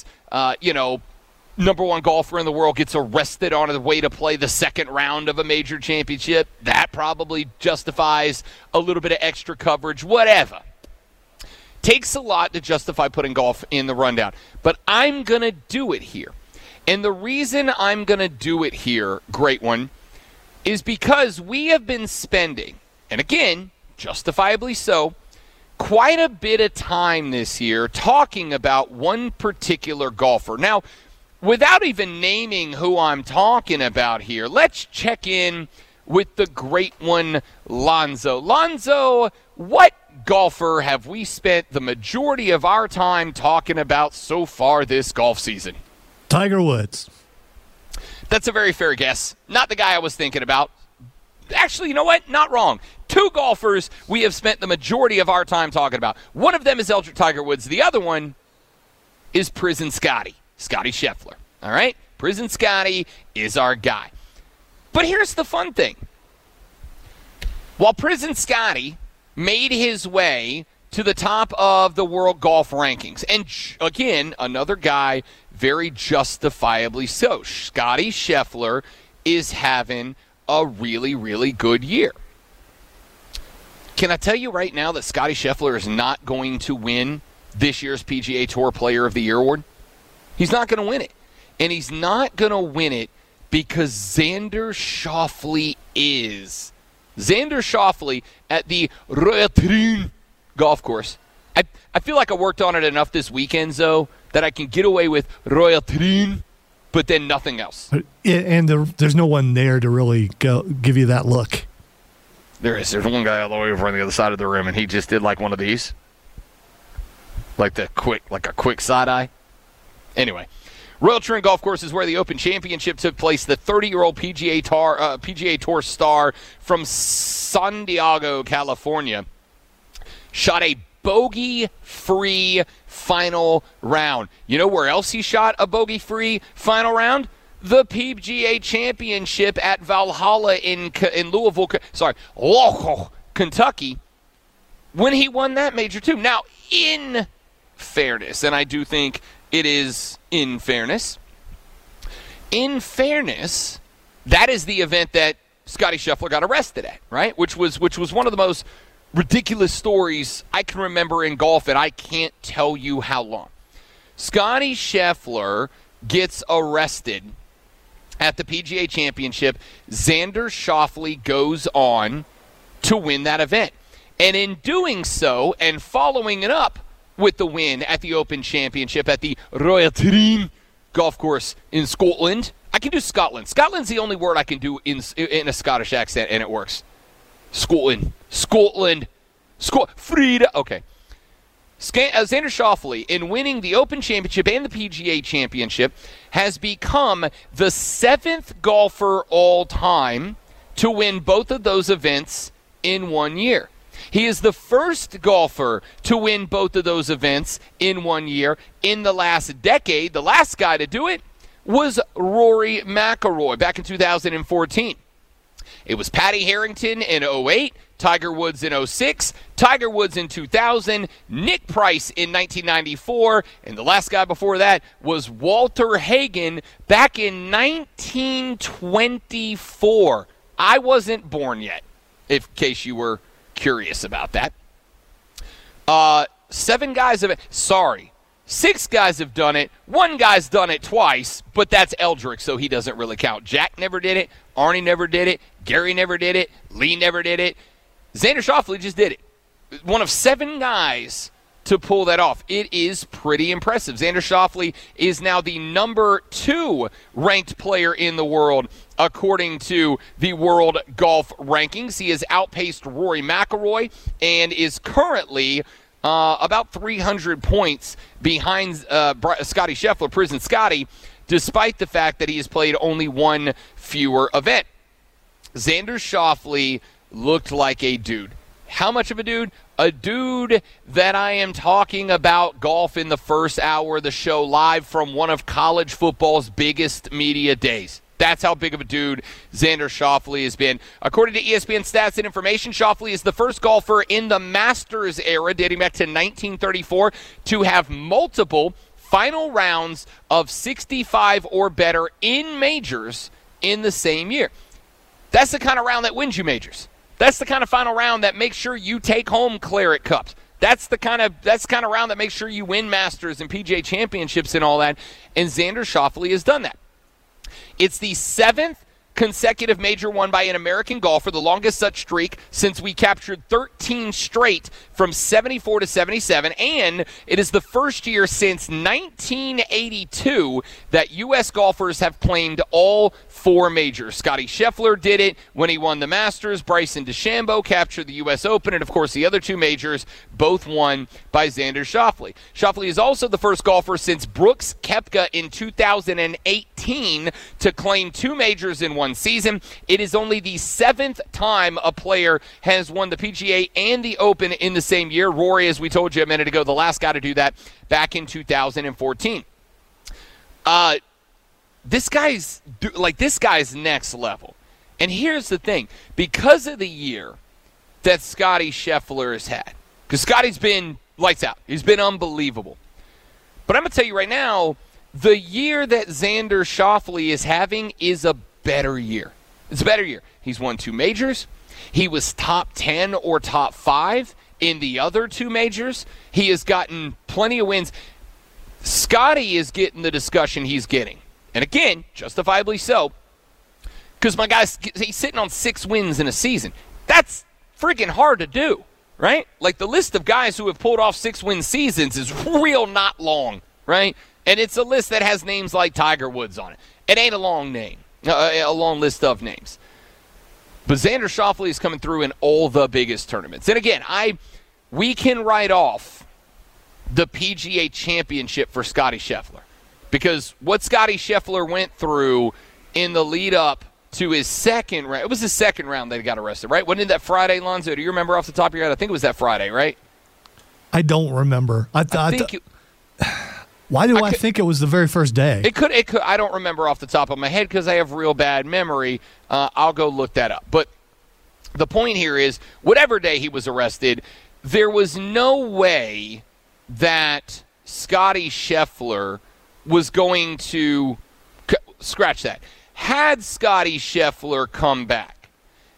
number one golfer in the world gets arrested on the way to play the second round of a major championship. That probably justifies a little bit of extra coverage, whatever. Takes a lot to justify putting golf in the rundown. But I'm going to do it here. And the reason I'm going to do it here, great one, is because we have been spending, and again, justifiably so, quite a bit of time this year talking about one particular golfer. Now, without even naming who I'm talking about here, let's check in with the great one, Lonzo. Lonzo, what golfer have we spent the majority of our time talking about so far this golf season? Tiger Woods. That's a very fair guess. Not the guy I was thinking about. Actually, you know what? Not wrong. Two golfers we have spent the majority of our time talking about. One of them is Eldrick Tiger Woods. The other one is Prison Scotty Scheffler. All right? Prison Scotty is our guy. But here's the fun thing. While Prison Scotty made his way to the top of the world golf rankings, and again, another guy very justifiably so, Scotty Scheffler is having a really, really good year. Can I tell you right now that Scotty Scheffler is not going to win this year's PGA Tour Player of the Year award? He's not going to win it. And he's not going to win it because Xander Schauffele is. Xander Schauffele at the Royal Trine golf course. I feel like I worked on it enough this weekend, though, that I can get away with Royal Trine, but then nothing else. And there's no one there to really give you that look. There is. There's one guy all the way over on the other side of the room, and he just did like one of these. Like a quick side eye. Anyway, Royal Trine Golf Course is where the Open Championship took place. The 30-year-old PGA Tour star from San Diego, California, shot a bogey-free final round. You know where else he shot a bogey-free final round? The PGA Championship at Valhalla in Louisville, Kentucky, when he won that major too. Now, in fairness, and I do think it is in fairness, that is the event that Scotty Scheffler got arrested at, right? Which was one of the most ridiculous stories I can remember in golf, and I can't tell you how long. Scottie Scheffler gets arrested at the PGA Championship. Xander Schauffele goes on to win that event. And in doing so, and following it up with the win at the Open Championship at the Royal Tyrreen golf course in Scotland. I can do Scotland. Scotland's the only word I can do in a Scottish accent, and it works. Scotland. Frida. Okay. Xander Schauffele, in winning the Open Championship and the PGA Championship, has become the 7th golfer all time to win both of those events in 1 year. He is the first golfer to win both of those events in 1 year in the last decade. The last guy to do it was Rory McIlroy back in 2014. It was Patty Harrington in 2008, Tiger Woods in 2006, Tiger Woods in 2000, Nick Price in 1994, and the last guy before that was Walter Hagen back in 1924. I wasn't born yet, in case you were curious about that. 6 guys have done it. 1 guy's done it twice, but that's Eldrick, so he doesn't really count. Jack never did it. Arnie never did it. Gary never did it. Lee never did it. Xander Schauffele just did it. One of 7 guys to pull that off. It is pretty impressive. Xander Schauffele is now the number 2 ranked player in the world according to the World Golf Rankings. He has outpaced Rory McIlroy and is currently about 300 points behind Scottie Scheffler, Prison Scotty, despite the fact that he has played only 1 fewer event. Xander Schauffele looked like a dude. How much of a dude? A dude that I am talking about golf in the first hour of the show live from one of college football's biggest media days. That's how big of a dude Xander Schauffele has been. According to ESPN Stats and Information, Schauffele is the first golfer in the Masters era, dating back to 1934, to have multiple final rounds of 65 or better in majors in the same year. That's the kind of round that wins you majors. That's the kind of final round that makes sure you take home Claret Cups. That's the kind of round that makes sure you win Masters and PGA Championships and all that. And Xander Schauffele has done that. It's the 7th consecutive major won by an American golfer, the longest such streak since we captured 13 straight from 74 to 77, and it is the first year since 1982 that U.S. golfers have claimed all 4 majors. Scottie Scheffler did it when he won the Masters. Bryson DeChambeau captured the U.S. Open, and of course the other 2 majors both won by Xander Schauffele. Schauffele is also the first golfer since Brooks Koepka in 2018 to claim 2 majors in 1 season. It is only the 7th time a player has won the PGA and the Open in the same year. Rory, as we told you a minute ago, the last guy to do that back in 2014. This guy's next level. And here's the thing. Because of the year that Scottie Scheffler has had, because Scottie's been lights out. He's been unbelievable. But I'm going to tell you right now, the year that Xander Schauffele is having is a better year. It's a better year. He's won 2 majors. He was top 10 or top 5 in the other 2 majors. He has gotten plenty of wins. Scottie is getting the discussion he's getting. And again, justifiably so, because my guy's he's sitting on 6 wins in a season. That's freaking hard to do, right? Like, the list of guys who have pulled off 6-win seasons is real not long, right? And it's a list that has names like Tiger Woods on it. It ain't a long name, a long list of names. But Xander Schauffele is coming through in all the biggest tournaments. And again, we can write off the PGA Championship for Scottie Scheffler. Because what Scottie Scheffler went through in the lead-up to his second round, it was his second round that he got arrested, right? Wasn't it that Friday, Lonzo? Do you remember off the top of your head? I think it was that Friday, right? I don't remember. Why do I think it was the very first day? It could. I don't remember off the top of my head because I have real bad memory. I'll go look that up. But the point here is, whatever day he was arrested, there was no way that Scottie Scheffler was going to scratch that. Had Scottie Scheffler come back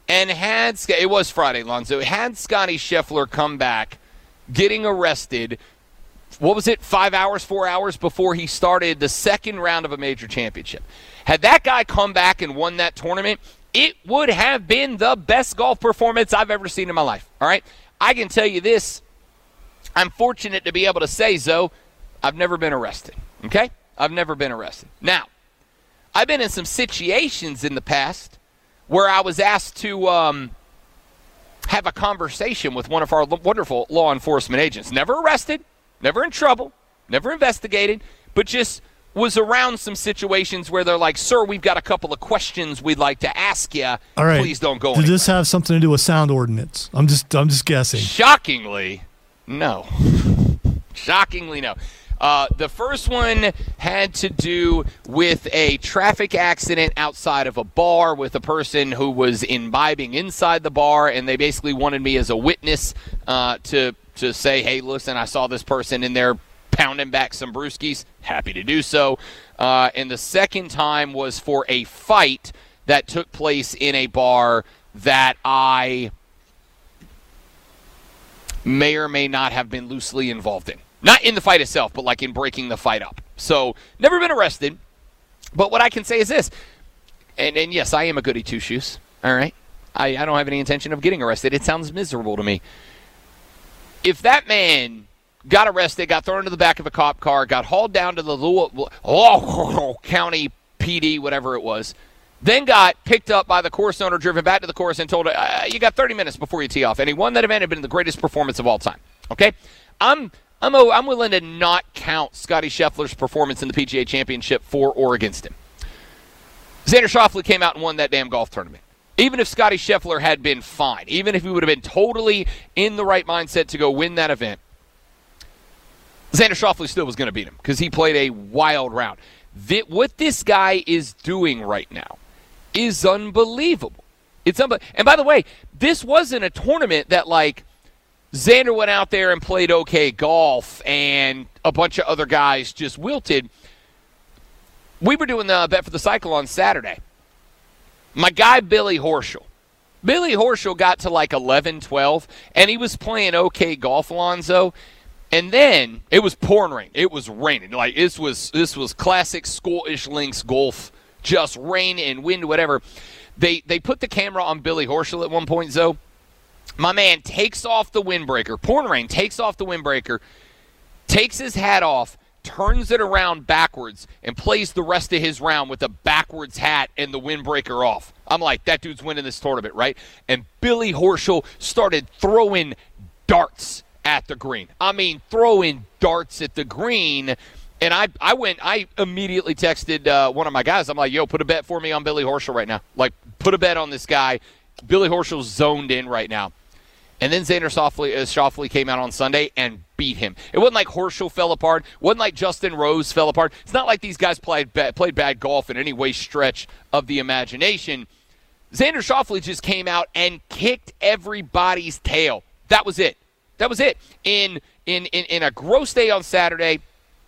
and it was Friday, Lonzo, had Scotty Scheffler come back, getting arrested, what was it, 4 hours before he started the second round of a major championship. Had that guy come back and won that tournament, it would have been the best golf performance I've ever seen in my life, all right? I can tell you this. I'm fortunate to be able to say, Zoe, I've never been arrested, okay? I've never been arrested. Now, I've been in some situations in the past where I was asked to have a conversation with one of our wonderful law enforcement agents. Never arrested, never in trouble, never investigated, but just was around some situations where they're like, sir, we've got a couple of questions we'd like to ask you. All right. Please don't go anywhere. Did this have something to do with sound ordinance? I'm just guessing. Shockingly, no. Shockingly, no. The first one had to do with a traffic accident outside of a bar with a person who was imbibing inside the bar, and they basically wanted me as a witness to say, hey, listen, I saw this person in there pounding back some brewskis. Happy to do so. And the second time was for a fight that took place in a bar that I may or may not have been loosely involved in. Not in the fight itself, but like in breaking the fight up. So, never been arrested. But what I can say is this. And yes, I am a goody two-shoes. All right? I don't have any intention of getting arrested. It sounds miserable to me. If that man got arrested, got thrown into the back of a cop car, got hauled down to the Louisville County PD, whatever it was, then got picked up by the course owner, driven back to the course, and told, you got 30 minutes before you tee off. And he won that event. It had been the greatest performance of all time. Okay? I'm willing to not count Scotty Scheffler's performance in the PGA Championship for or against him. Xander Schauffele came out and won that damn golf tournament. Even if Scotty Scheffler had been fine, even if he would have been totally in the right mindset to go win that event, Xander Schauffele still was going to beat him because he played a wild round. What this guy is doing right now is unbelievable. And by the way, this wasn't a tournament that, like, Xander went out there and played okay golf and a bunch of other guys just wilted. We were doing the Bet for the Cycle on Saturday. My guy, Billy Horschel. Billy Horschel got to like 11, 12, and he was playing okay golf, Alonzo. And then it was pouring rain. It was raining. Like this was classic Scottish links golf, just rain and wind, whatever. They put the camera on Billy Horschel at one point, Zoe. My man takes off the windbreaker. Pouring rain, takes off the windbreaker, takes his hat off, turns it around backwards, and plays the rest of his round with a backwards hat and the windbreaker off. I'm like, that dude's winning this tournament, right? And Billy Horschel started throwing darts at the green. I mean, throwing darts at the green. And I immediately texted one of my guys. I'm like, yo, put a bet for me on Billy Horschel right now. Like, put a bet on this guy. Billy Horschel's zoned in right now. And then Xander Schauffele came out on Sunday and beat him. It wasn't like Horschel fell apart. It wasn't like Justin Rose fell apart. It's not like these guys played bad golf in any way stretch of the imagination. Xander Schauffele just came out and kicked everybody's tail. That was it. That was it. In a gross day on Saturday,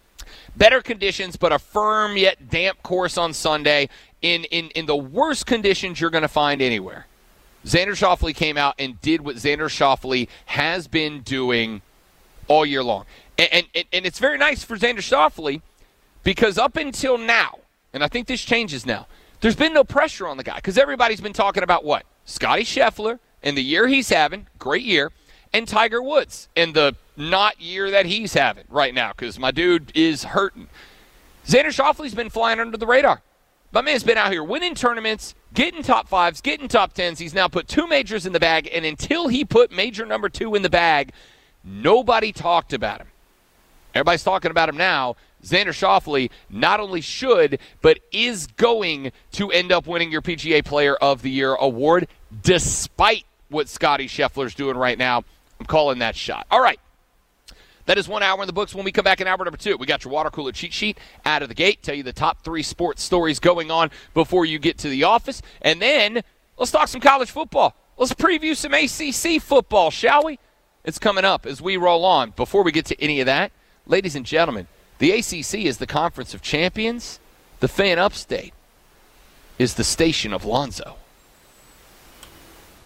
better conditions, but a firm yet damp course on Sunday, in the worst conditions you're going to find anywhere. Xander Schauffele came out and did what Xander Schauffele has been doing all year long. And it's very nice for Xander Schauffele because up until now, and I think this changes now, there's been no pressure on the guy because everybody's been talking about what? Scotty Scheffler and the year he's having, great year, and Tiger Woods and the not year that he's having right now because my dude is hurting. Xander Schauffele's been flying under the radar. My man's been out here winning tournaments, getting top fives, getting top tens. He's now put 2 majors in the bag, and until he put major number 2 in the bag, nobody talked about him. Everybody's talking about him now. Xander Schauffele not only should, but is going to end up winning your PGA Player of the Year award, despite what Scotty Scheffler's doing right now. I'm calling that shot. All right. That is 1 hour in the books. When we come back in hour number 2, we got your water cooler cheat sheet out of the gate. Tell you the top 3 sports stories going on before you get to the office. And then let's talk some college football. Let's preview some ACC football, shall we? It's coming up as we roll on. Before we get to any of that, ladies and gentlemen, the ACC is the Conference of Champions. The Fan Upstate is the station of Lonzo.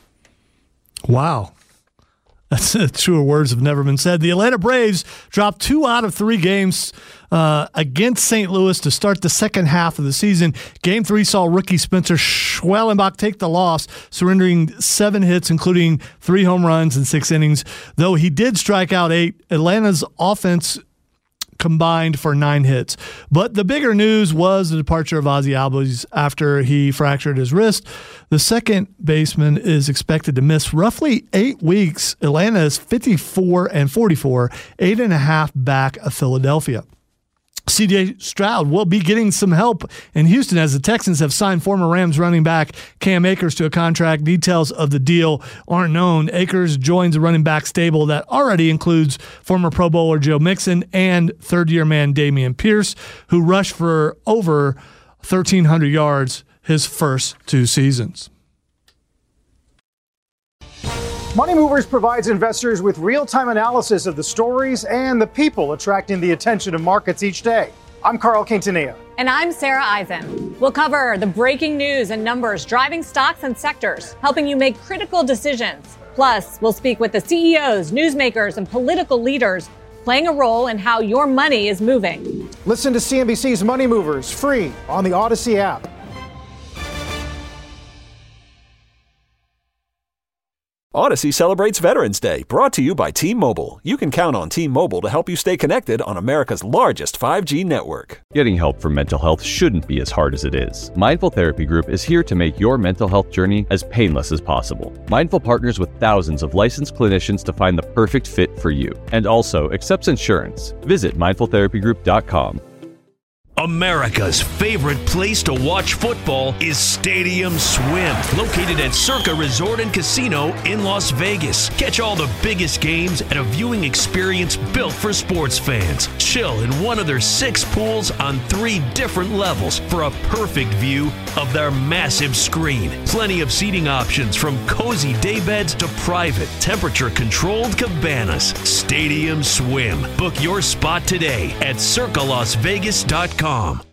Wow. That's truer words have never been said. The Atlanta Braves dropped 2 out of 3 games against St. Louis to start the second half of the season. Game 3 saw rookie Spencer Schwellenbach take the loss, surrendering 7 hits, including 3 home runs in 6 innings. Though he did strike out 8, Atlanta's offense combined for 9 hits. But the bigger news was the departure of Ozzie Albies after he fractured his wrist. The second baseman is expected to miss roughly 8 weeks. Atlanta is 54-44, 8.5 back of Philadelphia. C.J. Stroud will be getting some help in Houston as the Texans have signed former Rams running back Cam Akers to a contract. Details of the deal aren't known. Akers joins a running back stable that already includes former Pro Bowler Joe Mixon and third-year man Dameon Pierce, who rushed for over 1,300 yards his first 2 seasons. Money Movers provides investors with real-time analysis of the stories and the people attracting the attention of markets each day. I'm Carl Quintanilla. And I'm Sarah Eisen. We'll cover the breaking news and numbers driving stocks and sectors, helping you make critical decisions. Plus, we'll speak with the CEOs, newsmakers, and political leaders playing a role in how your money is moving. Listen to CNBC's Money Movers free on the Odyssey app. Odyssey celebrates Veterans Day, brought to you by T-Mobile. You can count on T-Mobile to help you stay connected on America's largest 5G network. Getting help for mental health shouldn't be as hard as it is. Mindful Therapy Group is here to make your mental health journey as painless as possible. Mindful partners with thousands of licensed clinicians to find the perfect fit for you, and also accepts insurance. Visit mindfultherapygroup.com. America's favorite place to watch football is Stadium Swim, located at Circa Resort and Casino in Las Vegas. Catch all the biggest games at a viewing experience built for sports fans. Chill in one of their 6 pools on 3 different levels for a perfect view of their massive screen. Plenty of seating options from cozy daybeds to private, temperature-controlled cabanas. Stadium Swim. Book your spot today at circalasvegas.com.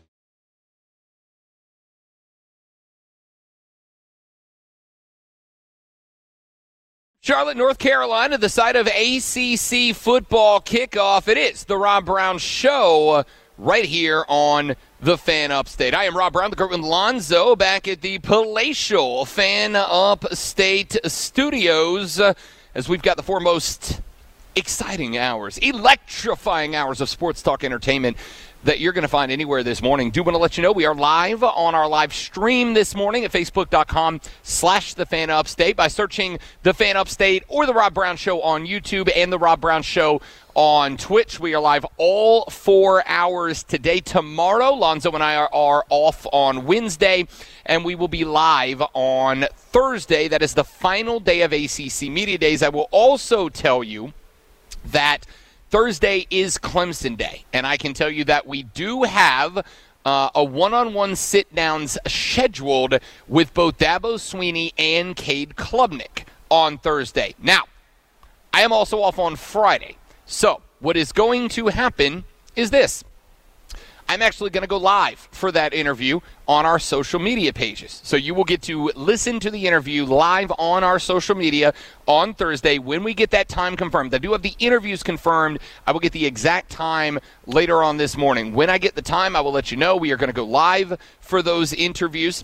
Charlotte, North Carolina, the site of ACC football kickoff. It is the Rob Brown Show right here on the Fan Upstate. I am Rob Brown, the Gertman Lonzo, back at the palatial Fan Upstate studios as we've got the 4 most exciting hours, electrifying hours of sports talk entertainment that you're going to find anywhere this morning. Do want to let you know we are live on our live stream this morning at facebook.com/thefanupstate by searching The Fan Upstate or The Rob Brown Show on YouTube and The Rob Brown Show on Twitch. We are live all 4 hours today. Tomorrow, Lonzo and I are off on Wednesday, and we will be live on Thursday. That is the final day of ACC Media Days. I will also tell you that Thursday is Clemson Day, and I can tell you that we do have a one-on-one sit-downs scheduled with both Dabo Swinney and Cade Klubnik on Thursday. Now, I am also off on Friday, so what is going to happen is this. I'm actually going to go live for that interview on our social media pages. So you will get to listen to the interview live on our social media on Thursday when we get that time confirmed. I do have the interviews confirmed. I will get the exact time later on this morning. When I get the time, I will let you know. We are going to go live for those interviews.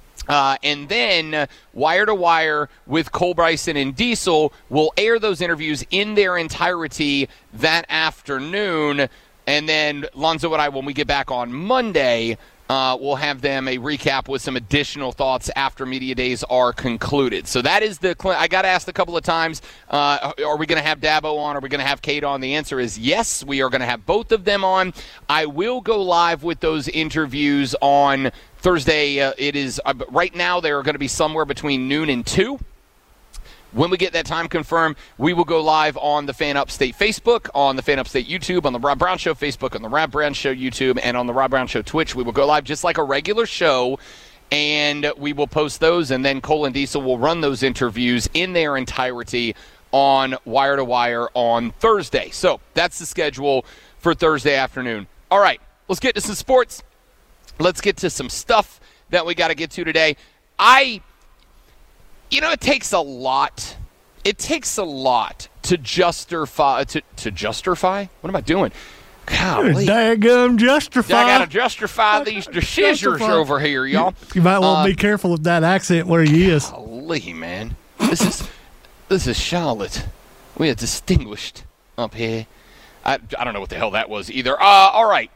And then Wire to Wire with Cole Bryson and Diesel will air those interviews in their entirety that afternoon. And then Lonzo and I, when we get back on Monday, we'll have them a recap with some additional thoughts after media days are concluded. So that is I got asked a couple of times, are we going to have Dabo on? Are we going to have Cade on? The answer is yes, we are going to have both of them on. I will go live with those interviews on Thursday. It is right now they are going to be somewhere between noon and 2. When we get that time confirmed, we will go live on the Fan Upstate Facebook, on the Fan Upstate YouTube, on the Rob Brown Show Facebook, on the Rob Brown Show YouTube, and on the Rob Brown Show Twitch. We will go live just like a regular show, and we will post those, and then Cole and Diesel will run those interviews in their entirety on Wire to Wire on Thursday. So that's the schedule for Thursday afternoon. All right, let's get to some sports. Let's get to some stuff that we got to get to today. It takes a lot It takes a lot to justify. To justify? What am I doing? Golly. Daggum justify. I got to justify these decisions over here, y'all. You might want to be careful with that accent where he is. Golly, man. This is Charlotte. We are distinguished up here. I don't know what the hell that was either. All right.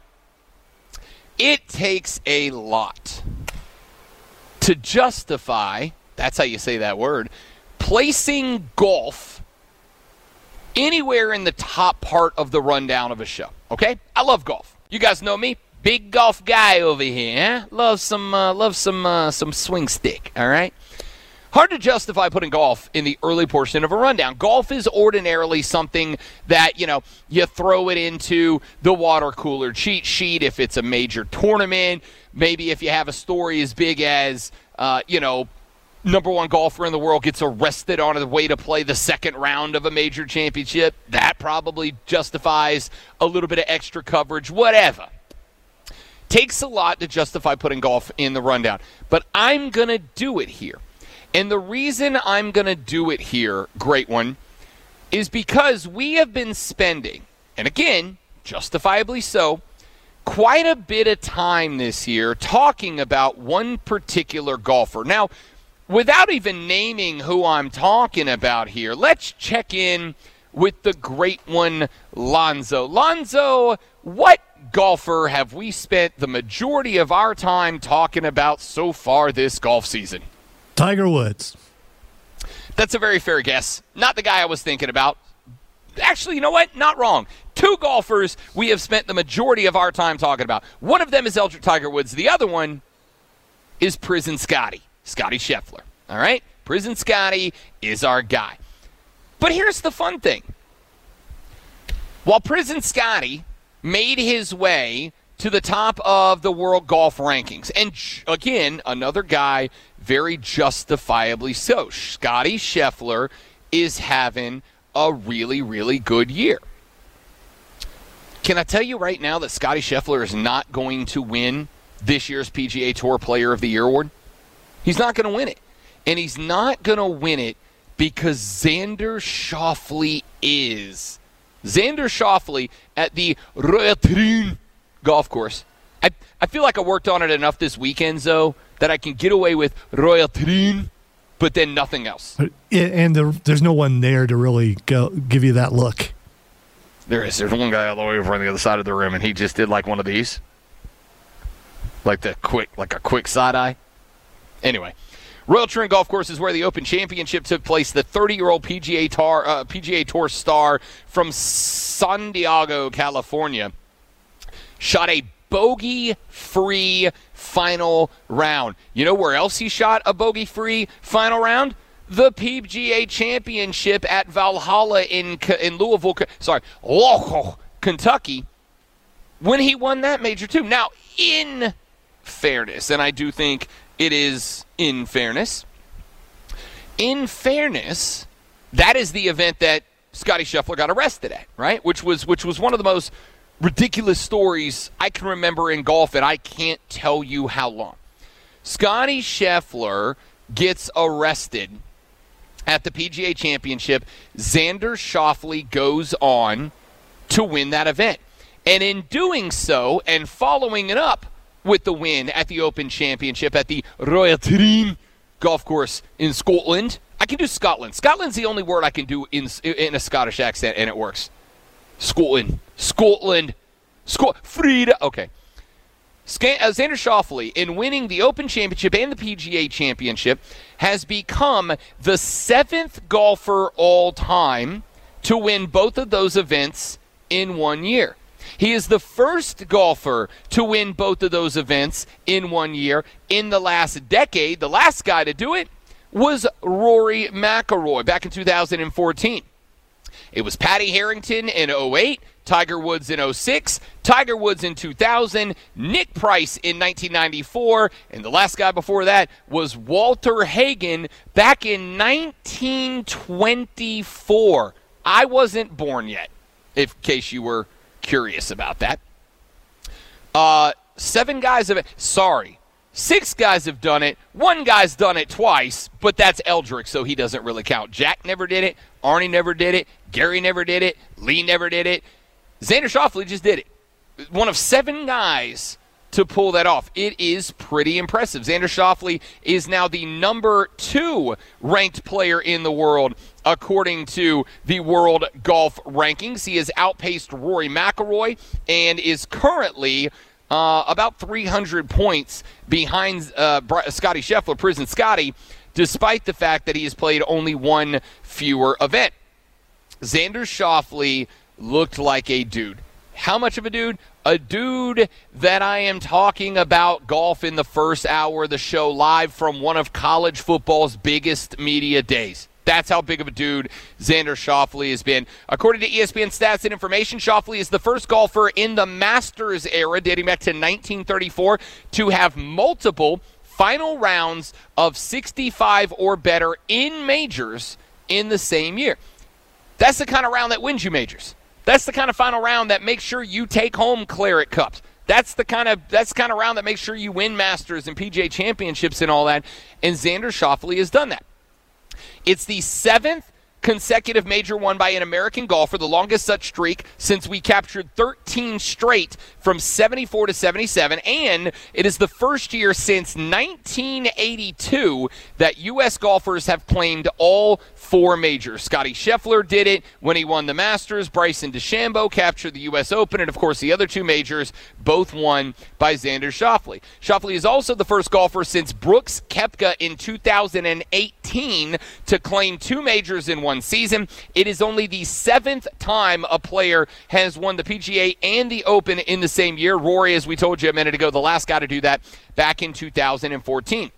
It takes a lot to justify, that's how you say that word, placing golf anywhere in the top part of the rundown of a show. Okay? I love golf. You guys know me. Big golf guy over here. Eh? Love some swing stick. All right? Hard to justify putting golf in the early portion of a rundown. Golf is ordinarily something that, you throw it into the water cooler cheat sheet if it's a major tournament. Maybe if you have a story as big as, number one golfer in the world gets arrested on the way to play the second round of a major championship. That probably justifies a little bit of extra coverage, whatever. Takes a lot to justify putting golf in the rundown. But I'm going to do it here. And the reason I'm going to do it here, great one, is because we have been spending, and again, justifiably so, quite a bit of time this year talking about one particular golfer. Now, without even naming who I'm talking about here, let's check in with the great one, Lonzo. Lonzo, what golfer have we spent the majority of our time talking about so far this golf season? Tiger Woods. That's a very fair guess. Not the guy I was thinking about. Actually, you know what? Not wrong. Two golfers we have spent the majority of our time talking about. One of them is Eldrick Tiger Woods. The other one is Prison Scotty. Scotty Scheffler, all right? Prison Scotty is our guy. But here's the fun thing. While Prison Scotty made his way to the top of the world golf rankings, and again, another guy very justifiably so, Scotty Scheffler is having a really, really good year. Can I tell you right now that Scotty Scheffler is not going to win this year's PGA Tour Player of the Year award? He's not going to win it. And he's not going to win it because Xander Schauffele is. Xander Schauffele at the Royal Trine golf course. I feel like I worked on it enough this weekend, though, that I can get away with Royal Trine, but then nothing else. And there's no one there to really give you that look. There is. There's one guy all the way over on the other side of the room, and he just did like one of these. Like a quick side eye. Anyway, Royal Trine Golf Course is where the Open Championship took place. The 30-year-old PGA Tour star from San Diego, California, shot a bogey-free final round. You know where else he shot a bogey-free final round? The PGA Championship at Valhalla in Louisville, Kentucky, when he won that major too. Now, in fairness, and I do think it is in fairness, that is the event that Scotty Scheffler got arrested at, right? Which was one of the most ridiculous stories I can remember in golf, and I can't tell you how long. Scotty Scheffler gets arrested at the PGA Championship. Xander Schauffele goes on to win that event. And in doing so, and following it up with the win at the Open Championship at the Royal Trine golf course in Scotland. I can do Scotland. Scotland's the only word I can do in a Scottish accent, and it works. Scotland. Frida. Okay. Xander Schauffele, in winning the Open Championship and the PGA Championship, has become the 7th golfer all time to win both of those events in 1 year. He is the first golfer to win both of those events in 1 year in the last decade. The last guy to do it was Rory McIlroy back in 2014. It was Patty Harrington in 2008, Tiger Woods in 2006, Tiger Woods in 2000, Nick Price in 1994, and the last guy before that was Walter Hagen back in 1924. I wasn't born yet, in case you were curious about that. 7 6 guys have done it. 1 guy's done it twice, but that's Eldrick, so he doesn't really count. Jack never did it. Arnie never did it. Gary never did it. Lee never did it. Xander Schauffele just did it. One of 7 guys to pull that off. It is pretty impressive. Xander Schauffele is now the number 2 ranked player in the world according to the World Golf Rankings. He has outpaced Rory McIlroy and is currently about 300 points behind Scotty Scheffler, Prison Scotty, despite the fact that he has played only 1 fewer event. Xander Schauffele looked like a dude. How much of a dude? A dude that I am talking about golf in the first hour of the show live from one of college football's biggest media days. That's how big of a dude Xander Schauffele has been. According to ESPN Stats and Information, Schauffele is the first golfer in the Masters era, dating back to 1934, to have multiple final rounds of 65 or better in majors in the same year. That's the kind of round that wins you majors. That's the kind of final round that makes sure you take home Claret Cups. That's the kind of round that makes sure you win Masters and PGA Championships and all that. And Xander Schauffele has done that. It's the 7th consecutive major won by an American golfer, the longest such streak since we captured 13 straight from 74 to 77, and it is the first year since 1982 that U.S. golfers have claimed all 4 majors. Scotty Scheffler did it when he won the Masters. Bryson DeChambeau captured the U.S. Open, and of course the other 2 majors both won by Xander Schauffele. Schauffele is also the first golfer since Brooks Koepka in 2018 to claim 2 majors in one season. It is only the 7th time a player has won the PGA and the Open in the same year. Rory, as we told you a minute ago, the last guy to do that back in 2014.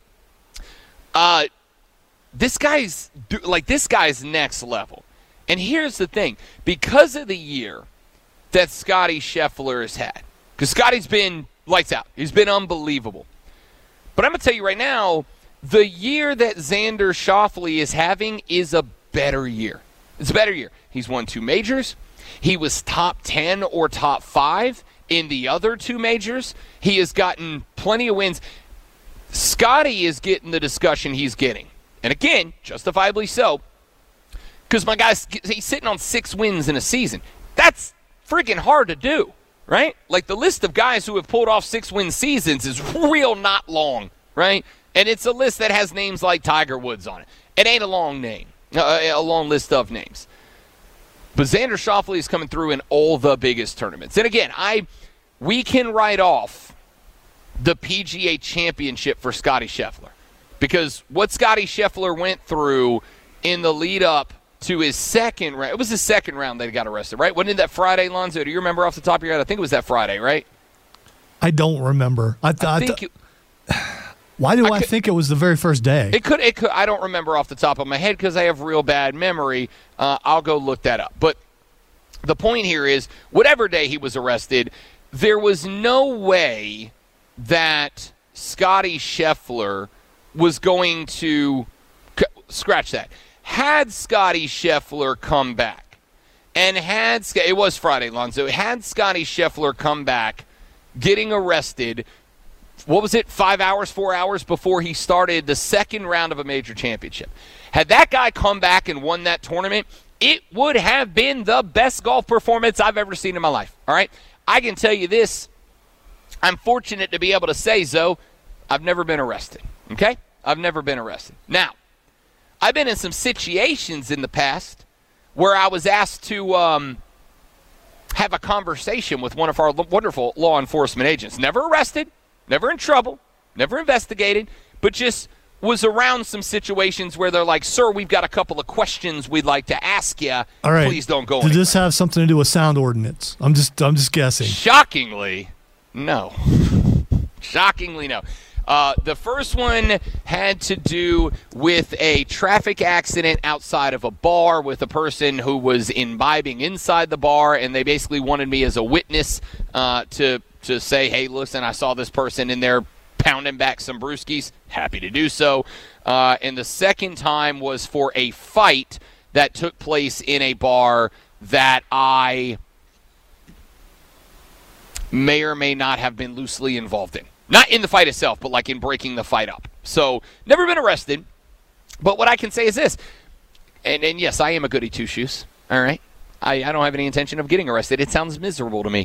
This guy's next level. And here's the thing. Because of the year that Scotty Scheffler has had, because Scotty's been lights out. He's been unbelievable. But I'm going to tell you right now, the year that Xander Schauffele is having is a better year. It's a better year. He's won 2 majors. He was top 10 or top 5 in the other 2 majors. He has gotten plenty of wins. Scotty is getting the discussion he's getting. And again, justifiably so, because my guy's he's sitting on 6 wins in a season. That's freaking hard to do, right? Like, the list of guys who have pulled off 6-win seasons is real not long, right? And it's a list that has names like Tiger Woods on it. It ain't a long name, a long list of names. But Xander Schauffele is coming through in all the biggest tournaments. And again, we can write off the PGA Championship for Scotty Scheffler, because what Scotty Scheffler went through in the lead up to his second round, it was his second round that he got arrested, right? Wasn't it that Friday, Lonzo? Do you remember off the top of your head? I think it was that Friday, right? I don't remember. Why do I think it was the very first day? It could. I don't remember off the top of my head because I have real bad memory. I'll go look that up. But the point here is, whatever day he was arrested, there was no way that Scotty Scheffler was going to scratch that. Had Scotty Scheffler come back, and it was Friday, Lonzo, had Scotty Scheffler come back getting arrested, what was it, 4 hours before he started the second round of a major championship. Had that guy come back and won that tournament, it would have been the best golf performance I've ever seen in my life, all right? I can tell you this. I'm fortunate to be able to say, Zoe, I've never been arrested, okay? I've never been arrested. Now, I've been in some situations in the past where I was asked to have a conversation with one of our wonderful law enforcement agents. Never arrested, never in trouble, never investigated, but just was around some situations where they're like, sir, we've got a couple of questions we'd like to ask you. All right. Please don't go anywhere. Did this have something to do with sound ordinance? I'm just guessing. Shockingly, no. Shockingly, no. The first one had to do with a traffic accident outside of a bar with a person who was imbibing inside the bar, and they basically wanted me as a witness to say, hey, listen, I saw this person in there pounding back some brewskis. Happy to do so. And the second time was for a fight that took place in a bar that I may or may not have been loosely involved in. Not in the fight itself, but like in breaking the fight up. So, never been arrested. But what I can say is this, and yes, I am a goody two-shoes, all right? I don't have any intention of getting arrested. It sounds miserable to me.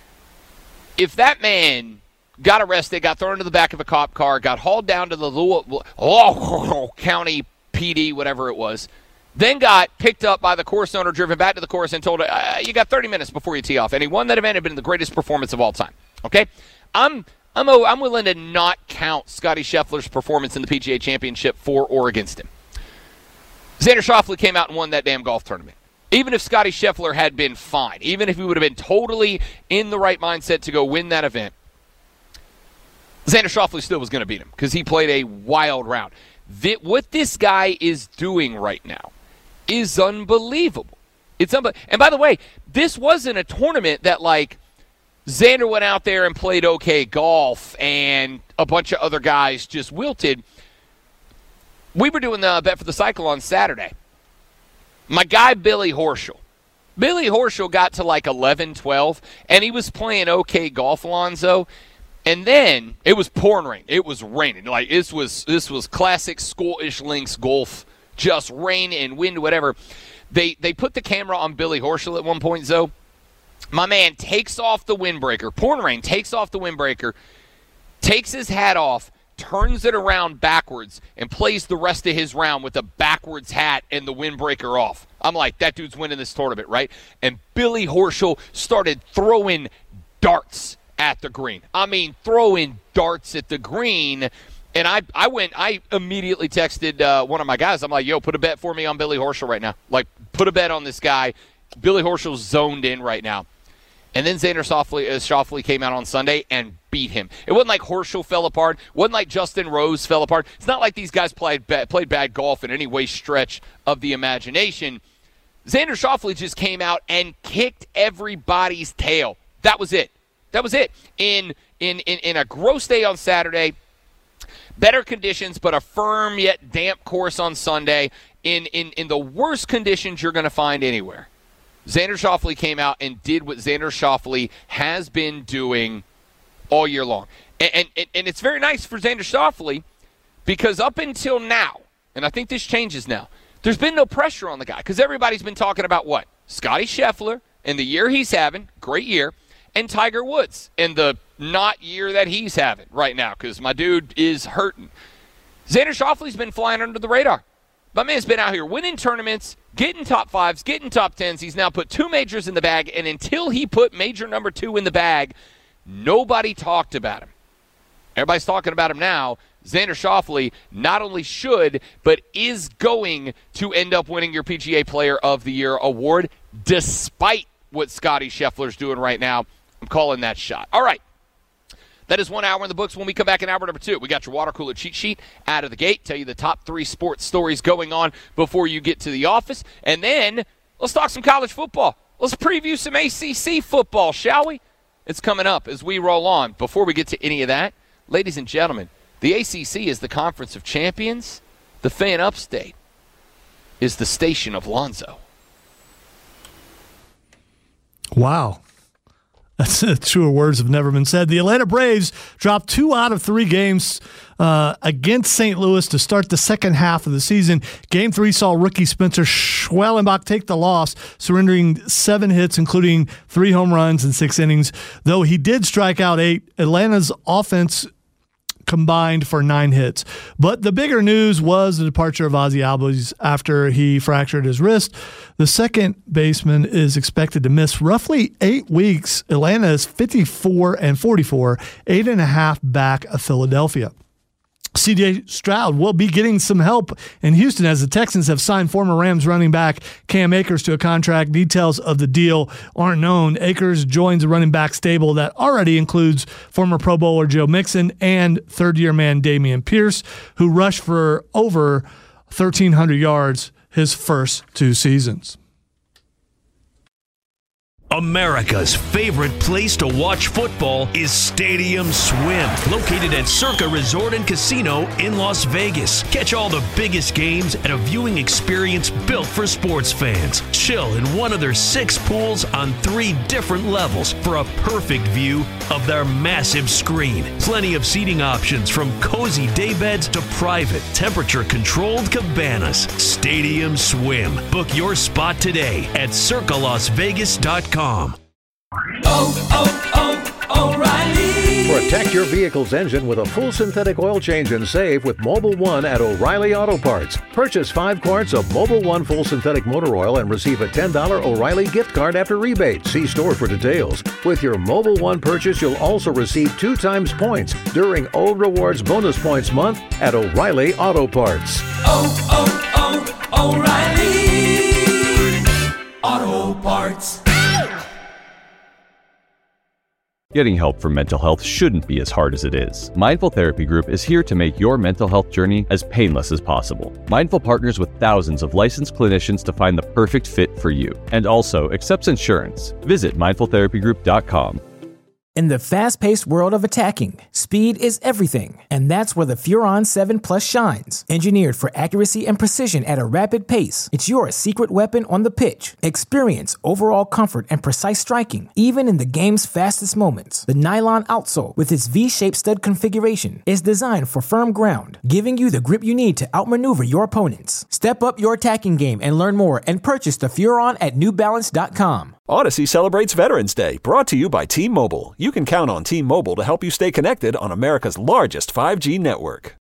If that man got arrested, got thrown into the back of a cop car, got hauled down to the Louisville County PD, whatever it was, then got picked up by the course owner, driven back to the course, and told, you got 30 minutes before you tee off. And he won that event, had been the greatest performance of all time, okay? I'm willing to not count Scottie Scheffler's performance in the PGA Championship for or against him. Xander Schauffele came out and won that damn golf tournament. Even if Scottie Scheffler had been fine, even if he would have been totally in the right mindset to go win that event, Xander Schauffele still was going to beat him because he played a wild round. What this guy is doing right now is unbelievable. And by the way, this wasn't a tournament that, like, Xander went out there and played okay golf and a bunch of other guys just wilted. We were doing the Bet for the Cycle on Saturday. My guy, Billy Horschel. Billy Horschel got to like 11, 12, and he was playing okay golf, Alonzo. And then it was pouring rain. It was raining. Like this was classic Scottish links golf, just rain and wind, whatever. They put the camera on Billy Horschel at one point, Zoe. My man takes off the windbreaker. Pouring rain, takes off the windbreaker, takes his hat off, turns it around backwards, and plays the rest of his round with a backwards hat and the windbreaker off. I'm like, that dude's winning this tournament, right? And Billy Horschel started throwing darts at the green. I mean, throwing darts at the green. And I immediately texted one of my guys. I'm like, yo, put a bet for me on Billy Horschel right now. Like, put a bet on this guy. Billy Horschel's zoned in right now. And then Xander Schauffele came out on Sunday and beat him. It wasn't like Horschel fell apart. It wasn't like Justin Rose fell apart. It's not like these guys played bad golf in any way stretch of the imagination. Xander Schauffele just came out and kicked everybody's tail. That was it. That was it. In a gross day on Saturday, better conditions, but a firm yet damp course on Sunday, in the worst conditions you're going to find anywhere. Xander Schauffele came out and did what Xander Schauffele has been doing all year long. And it's very nice for Xander Schauffele because up until now, and I think this changes now, there's been no pressure on the guy because everybody's been talking about what? Scottie Scheffler and the year he's having, great year, and Tiger Woods and the not year that he's having right now because my dude is hurting. Xander Schauffele's been flying under the radar. My man's been out here winning tournaments, getting top fives, getting top tens. He's now put 2 majors in the bag, and until he put major number 2 in the bag, nobody talked about him. Everybody's talking about him now. Xander Schauffele not only should, but is going to end up winning your PGA Player of the Year award, despite what Scottie Scheffler's doing right now. I'm calling that shot. All right. That is 1 hour in the books. When we come back in hour number 2, we got your water cooler cheat sheet out of the gate. Tell you the top 3 sports stories going on before you get to the office. And then let's talk some college football. Let's preview some ACC football, shall we? It's coming up as we roll on. Before we get to any of that, ladies and gentlemen, the ACC is the Conference of Champions. The Fan Upstate is the station of Lonzo. Wow. That's truer words have never been said. The Atlanta Braves dropped 2 out of 3 games against St. Louis to start the second half of the season. Game 3 saw rookie Spencer Schwellenbach take the loss, surrendering 7 hits, including 3 home runs in 6 innings. Though he did strike out 8, Atlanta's offense combined for 9 hits. But the bigger news was the departure of Ozzie Albies after he fractured his wrist. The second baseman is expected to miss roughly 8 weeks. Atlanta is 54-44, 8.5 back of Philadelphia. C.J. Stroud will be getting some help in Houston as the Texans have signed former Rams running back Cam Akers to a contract. Details of the deal aren't known. Akers joins a running back stable that already includes former Pro Bowler Joe Mixon and third-year man Dameon Pierce, who rushed for over 1,300 yards his first 2 seasons. America's favorite place to watch football is Stadium Swim, located at Circa Resort and Casino in Las Vegas. Catch all the biggest games at a viewing experience built for sports fans. Chill in one of their 6 pools on 3 different levels for a perfect view of their massive screen. Plenty of seating options from cozy daybeds to private, temperature-controlled cabanas. Stadium Swim. Book your spot today at CircaLasVegas.com. O'Reilly. Protect your vehicle's engine with a full synthetic oil change and save with Mobil 1 at O'Reilly Auto Parts. Purchase 5 quarts of Mobil 1 full synthetic motor oil and receive a $10 O'Reilly gift card after rebate. See store for details. With your Mobil 1 purchase, you'll also receive 2 times points during Old Rewards Bonus Points Month at O'Reilly Auto Parts. O'Reilly Auto Parts. Getting help for mental health shouldn't be as hard as it is. Mindful Therapy Group is here to make your mental health journey as painless as possible. Mindful partners with thousands of licensed clinicians to find the perfect fit for you, and also accepts insurance. Visit mindfultherapygroup.com. In the fast-paced world of attacking, speed is everything, and that's where the Furon 7 Plus shines. Engineered for accuracy and precision at a rapid pace, it's your secret weapon on the pitch. Experience overall comfort and precise striking, even in the game's fastest moments. The nylon outsole, with its V-shaped stud configuration, is designed for firm ground, giving you the grip you need to outmaneuver your opponents. Step up your attacking game and learn more and purchase the Furon at NewBalance.com. Odyssey celebrates Veterans Day, brought to you by T-Mobile. You can count on T-Mobile to help you stay connected on America's largest 5G network.